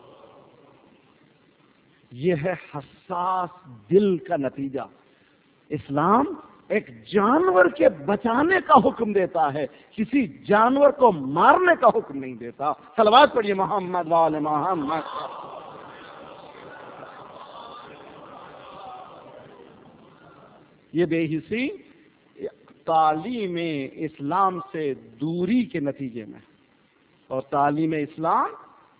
یہ ہے حساس دل کا نتیجہ. اسلام ایک جانور کے بچانے کا حکم دیتا ہے، کسی جانور کو مارنے کا حکم نہیں دیتا. صلوات پڑھیے محمد وآل محمد. یہ بے حسی تعلیم اسلام سے دوری کے نتیجے میں، اور تعلیم اسلام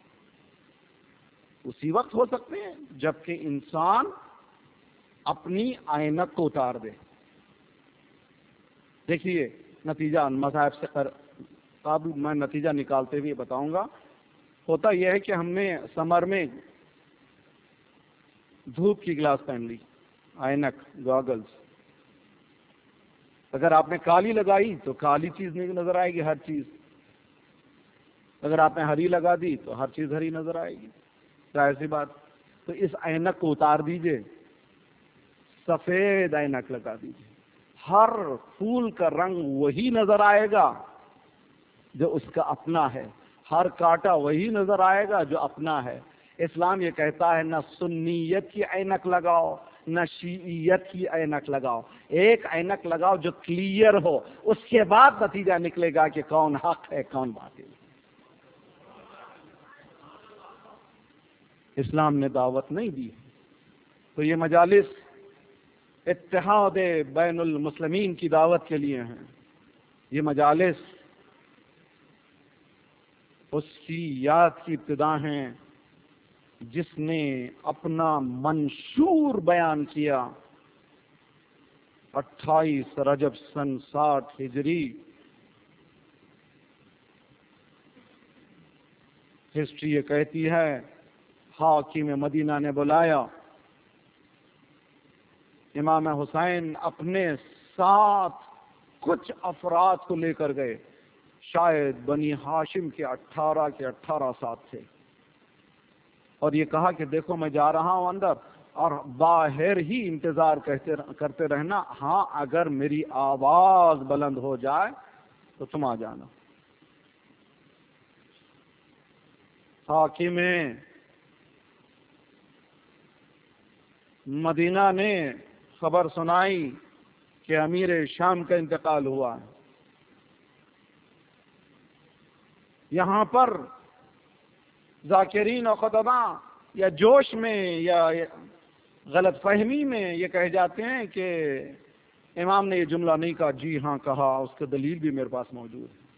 اسی وقت ہو سکتے ہیں جبکہ انسان اپنی عینت کو اتار دے. دیکھیے نتیجہ مذاہب سے قابل میں نتیجہ نکالتے ہوئے بتاؤں گا. ہوتا یہ ہے کہ ہم نے سمر میں دھوپ کی گلاس پہن لی، عینک، گاگلز. اگر آپ نے کالی لگائی تو کالی چیز نہیں نظر آئے گی، ہر چیز. اگر آپ نے ہری لگا دی تو ہر چیز ہری نظر آئے گی، ظاہر سی بات. تو اس عینک کو اتار دیجئے، سفید عینک لگا دیجئے. ہر پھول کا رنگ وہی نظر آئے گا جو اس کا اپنا ہے، ہر کانٹا وہی نظر آئے گا جو اپنا ہے. اسلام یہ کہتا ہے نہ سنیت کی عینک لگاؤ نہ شیعیت کی عینک لگاؤ. ایک عینک لگاؤ جو کلیئر ہو، اس کے بعد نتیجہ نکلے گا کہ کون حق ہے کون باطل. اسلام نے دعوت نہیں دی. تو یہ مجالس اتحاد بین المسلمین کی دعوت کے لیے ہیں. یہ مجالس اس کی یاد کی ابتدا ہیں جس نے اپنا منشور بیان کیا 28 رجب سن 60 ہجری. ہسٹری یہ کہتی ہے حاکم مدینہ نے بلایا. امام حسین اپنے ساتھ کچھ افراد کو لے کر گئے. شاید بنی ہاشم کے 18 ساتھ تھے، اور یہ کہا کہ دیکھو میں جا رہا ہوں اندر اور باہر ہی انتظار کرتے رہنا. ہاں اگر میری آواز بلند ہو جائے تو تم آ جانا. حاکم مدینہ نے خبر سنائی کہ امیر شام کا انتقال ہوا. یہاں پر ذاکرین و خطبہ یا جوش میں یا غلط فہمی میں یہ کہہ جاتے ہیں کہ امام نے یہ جملہ نہیں کہا. جی ہاں کہا، اس کا دلیل بھی میرے پاس موجود ہے.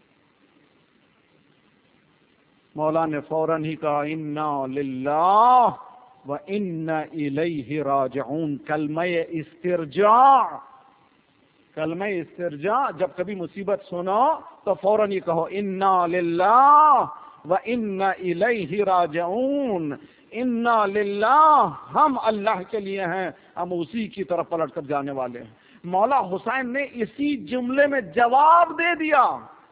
مولا نے فوراً ہی کہا انا للہ وَإِنَّ إِلَيْهِ رَاجِعُونَ کلمہ استرجاع، کلمہ استرجاع، جب کبھی مصیبت سنو تو فوراً یہ کہو اِنَّا لِلَّهِ وَإِنَّ إِلَيْهِ راجعون، اِنَّا لِلَّهِ، ہم اللہ کے لیے ہیں، ہم اسی کی طرف پلٹ کر جانے والے ہیں۔ مولا حسین نے اسی جملے میں جواب دے دیا۔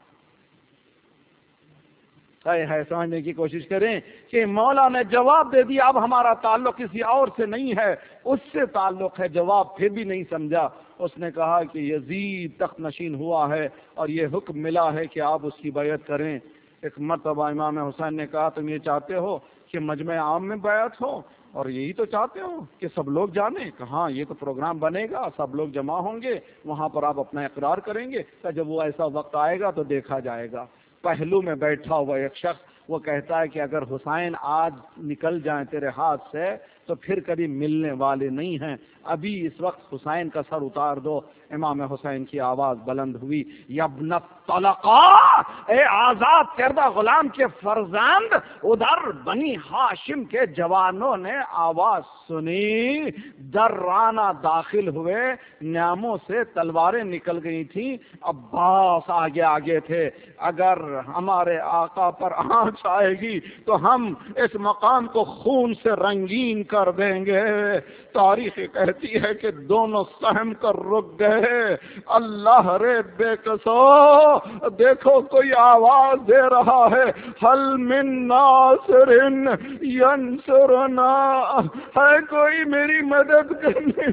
ہے سمجھنے کی کوشش کریں کہ مولا نے جواب دے دیا، اب ہمارا تعلق کسی اور سے نہیں ہے، اس سے تعلق ہے۔ جواب پھر بھی نہیں سمجھا، اس نے کہا کہ یزید تخت نشین ہوا ہے اور یہ حکم ملا ہے کہ آپ اس کی بیعت کریں۔ ایک مرتبہ امام حسین نے کہا تم یہ چاہتے ہو کہ مجمع عام میں بیعت ہو اور یہی تو چاہتے ہو کہ سب لوگ جانیں؟ کہاں یہ تو پروگرام بنے گا، سب لوگ جمع ہوں گے، وہاں پر آپ اپنا اقرار کریں گے، کہ جب وہ ایسا وقت آئے گا تو دیکھا جائے گا۔ پہلو میں بیٹھا ہوا ایک شخص وہ کہتا ہے کہ اگر حسین آج نکل جائیں تیرے ہاتھ سے تو پھر کبھی ملنے والے نہیں ہیں، ابھی اس وقت حسین کا سر اتار دو۔ امام حسین کی آواز بلند ہوئی، یا ابن الطلقاء، اے آزاد کردہ غلام کے فرزند۔ ادھر بنی ہاشم کے جوانوں نے آواز سنی، درانہ داخل ہوئے، نیاموں سے تلواریں نکل گئی تھیں، عباس آگے آگے تھے۔ اگر ہمارے آقا پر آنچ آئے گی تو ہم اس مقام کو خون سے رنگین کر دیں گے۔ تاریخ کہتی ہے کہ دونوں سہم کر رک گئے۔ اللہ رے بے کسو، دیکھو کوئی آواز دے رہا ہے، حل من ناصر ینصرنا، ہے کوئی میری مدد کرنے؟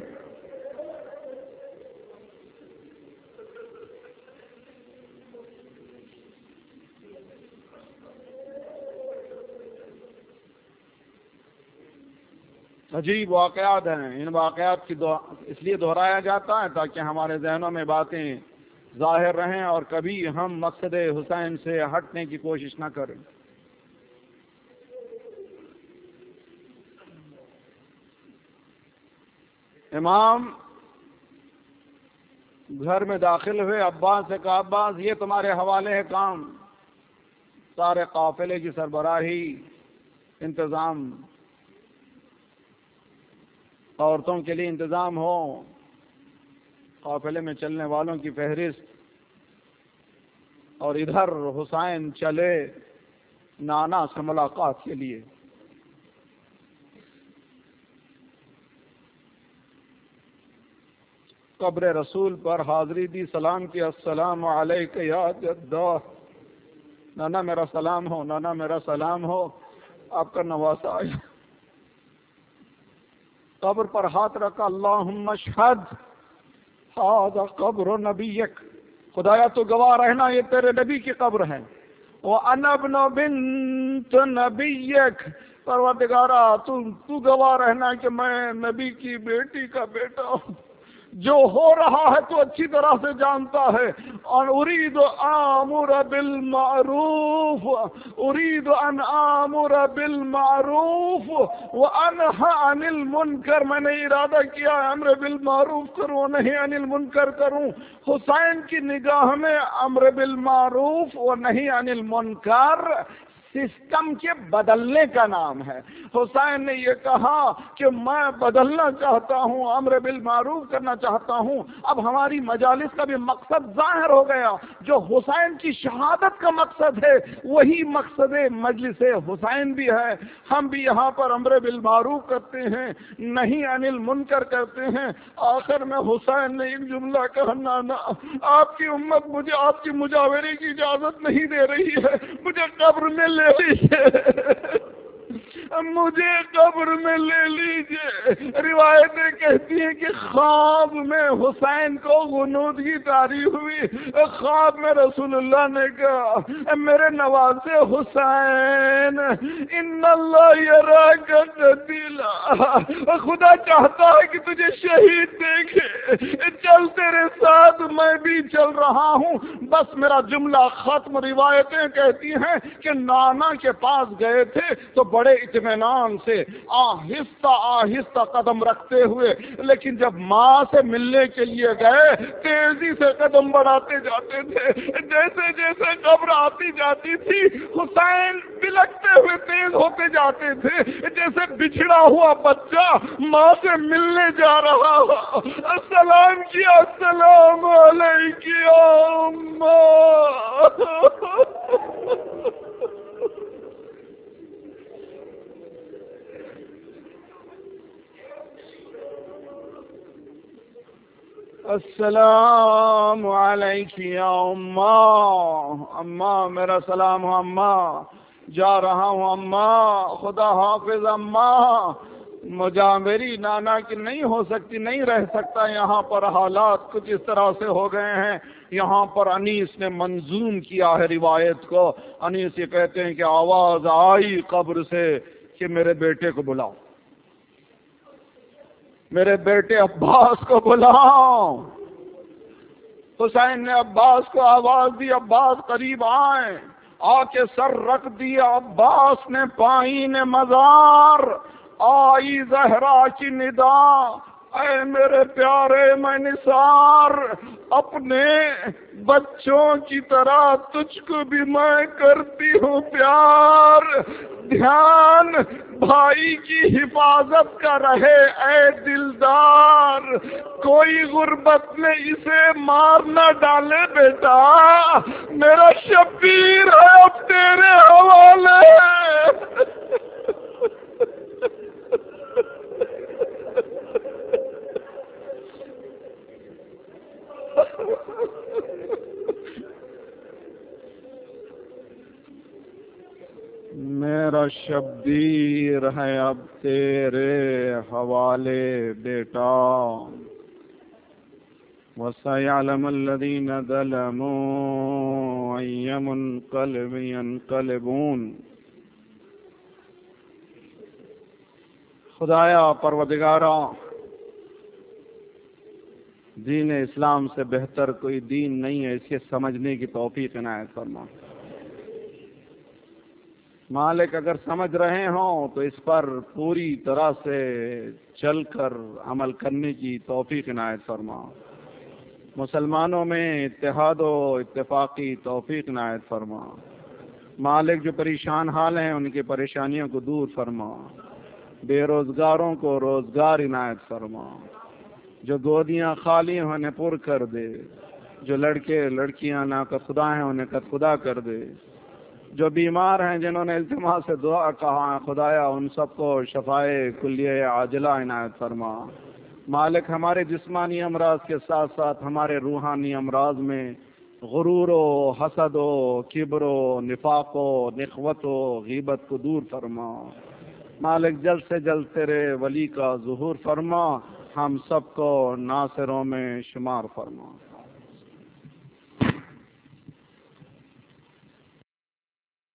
عجیب واقعات ہیں، ان واقعات کی اس لیے دہرایا جاتا ہے تاکہ ہمارے ذہنوں میں باتیں ظاہر رہیں اور کبھی ہم مقصد حسین سے ہٹنے کی کوشش نہ کریں۔ امام گھر میں داخل ہوئے، عباس سے کہا عباس یہ تمہارے حوالے ہے کام، سارے قافلے کی سربراہی، انتظام، عورتوں کے لیے انتظام ہو، قافلے میں چلنے والوں کی فہرست، اور ادھر حسین چلے نانا سے ملاقات کے لیے۔ قبر رسول پر حاضری دی، سلام کیا، السلام علیک یا جدہ، نانا میرا سلام ہو، نانا میرا سلام ہو، آپ کا نواسا آیا۔ قبر پر ہاتھ رکھا، اللہم اشہد ھذا قبر نبیک، خدایا تو گواہ رہنا یہ تیرے نبی کی قبر ہے، وَأَنَا ابْنُ بِنْتِ نَبِيِّكَ، پروردگارا تو گواہ رہنا کہ میں نبی کی بیٹی کا بیٹا ہوں، جو ہو رہا ہے تو اچھی طرح سے جانتا ہے۔ اور اريد آمر بالمعروف، اريد ان آمر بالمعروف وانہى عن المنکر، میں نے ارادہ کیا امر بالمعروف کروں، نہیں عن المنکر کروں۔ حسین کی نگاہ میں امر بالمعروف و نہیں عن المنکر سسٹم کے بدلنے کا نام ہے۔ حسین نے یہ کہا کہ میں بدلنا چاہتا ہوں، امر بالمعروف کرنا چاہتا ہوں۔ اب ہماری مجالس کا بھی مقصد ظاہر ہو گیا، جو حسین کی شہادت کا مقصد ہے وہی مقصد مجلس حسین بھی ہے۔ ہم بھی یہاں پر امر بالمعروف کرتے ہیں، نہیں عن المنکر کرتے ہیں۔ آخر میں حسین نے ایک جملہ کہا، نانا آپ کی امت مجھے آپ کی مجاورے کی اجازت نہیں دے رہی ہے، مجھے قبر میں لے لیجیے، مجھے قبر میں لے لیجیے۔ روایتیں کہتی ہیں کہ خواب میں حسین کو غنودگی طاری ہوئی، خواب میں رسول اللہ نے کہا میرے نوازے حسین، ان اللہ یراک قتیلا، خدا چاہتا ہے کہ تجھے شہید دیکھے، چل تیرے ساتھ میں بھی چل رہا ہوں، بس میرا جملہ ختم۔ روایتیں کہتی ہیں کہ نانا کے پاس گئے تھے تو بڑے اطمینان اطمینان سے آہستہ آہستہ قدم رکھتے ہوئے، لیکن جب ماں سے ملنے کے لیے گئے تیزی سے قدم بڑھاتے جاتے تھے۔ جیسے جیسے قبر آتی جاتی تھی حسین بلکتے ہوئے تیز ہوتے جاتے تھے، جیسے بچھڑا ہوا بچہ ماں سے ملنے جا رہا ہو۔ السلام کیا، السلام علیکی اماں۔ السلام علیکی یا اماں۔ اماں میرا سلام ہو اماں، جا رہا ہوں اماں، خدا حافظ اماں، مجھے میری نانا کی نہیں ہو سکتی، نہیں رہ سکتا یہاں پر، حالات کچھ اس طرح سے ہو گئے ہیں۔ یہاں پر انیس نے منظوم کیا ہے روایت کو۔ انیس یہ کہتے ہیں کہ آواز آئی قبر سے کہ میرے بیٹے کو بلاؤ، میرے بیٹے عباس کو بلاؤ۔ حسین نے عباس کو آواز دی، عباس قریب آئے، آ کے سر رکھ دیا عباس نے پائین مزار، آئی زہرا کی ندا، اے میرے پیارے میں نثار، اپنے بچوں کی طرح تجھ کو بھی میں کرتی ہوں پیار، دھیان بھائی کی حفاظت کا رہے اے دلدار، کوئی غربت میں اسے مار نہ ڈالے بیٹا، میرا شبیر ہے اب تیرے حوالے۔ میرا شبیر ہے اب تیرے حوالے بیٹا، وَسَيَعْلَمُ الَّذِينَ ظَلَمُوا أَيَّ مُنقَلِبٍ يَنقَلِبُونَ۔ خدایا پروردگارا، دین اسلام سے بہتر کوئی دین نہیں ہے، اس کے سمجھنے کی توفیق عنایت فرما۔ مالک اگر سمجھ رہے ہوں تو اس پر پوری طرح سے چل کر عمل کرنے کی توفیق عنایت فرما۔ مسلمانوں میں اتحاد و اتفاقی توفیق عنایت فرما۔ مالک جو پریشان حال ہیں ان کی پریشانیوں کو دور فرما، بے روزگاروں کو روزگار عنایت فرما، جو گودیاں خالی ہیں انہیں پر کر دے، جو لڑکے لڑکیاں ناقد خدا ہیں انہیں قد خدا کر دے، جو بیمار ہیں جنہوں نے التماس سے دعا کہا خدایا ان سب کو شفائے کلیہ عاجلہ عنایت فرما۔ مالک ہمارے جسمانی امراض کے ساتھ ساتھ ہمارے روحانی امراض میں غرور و حسد و کبر و نفاق و نخوت و غیبت کو دور فرما۔ مالک جلد سے جلد تیرے ولی کا ظہور فرما، ہم سب کو ناصروں میں شمار فرما۔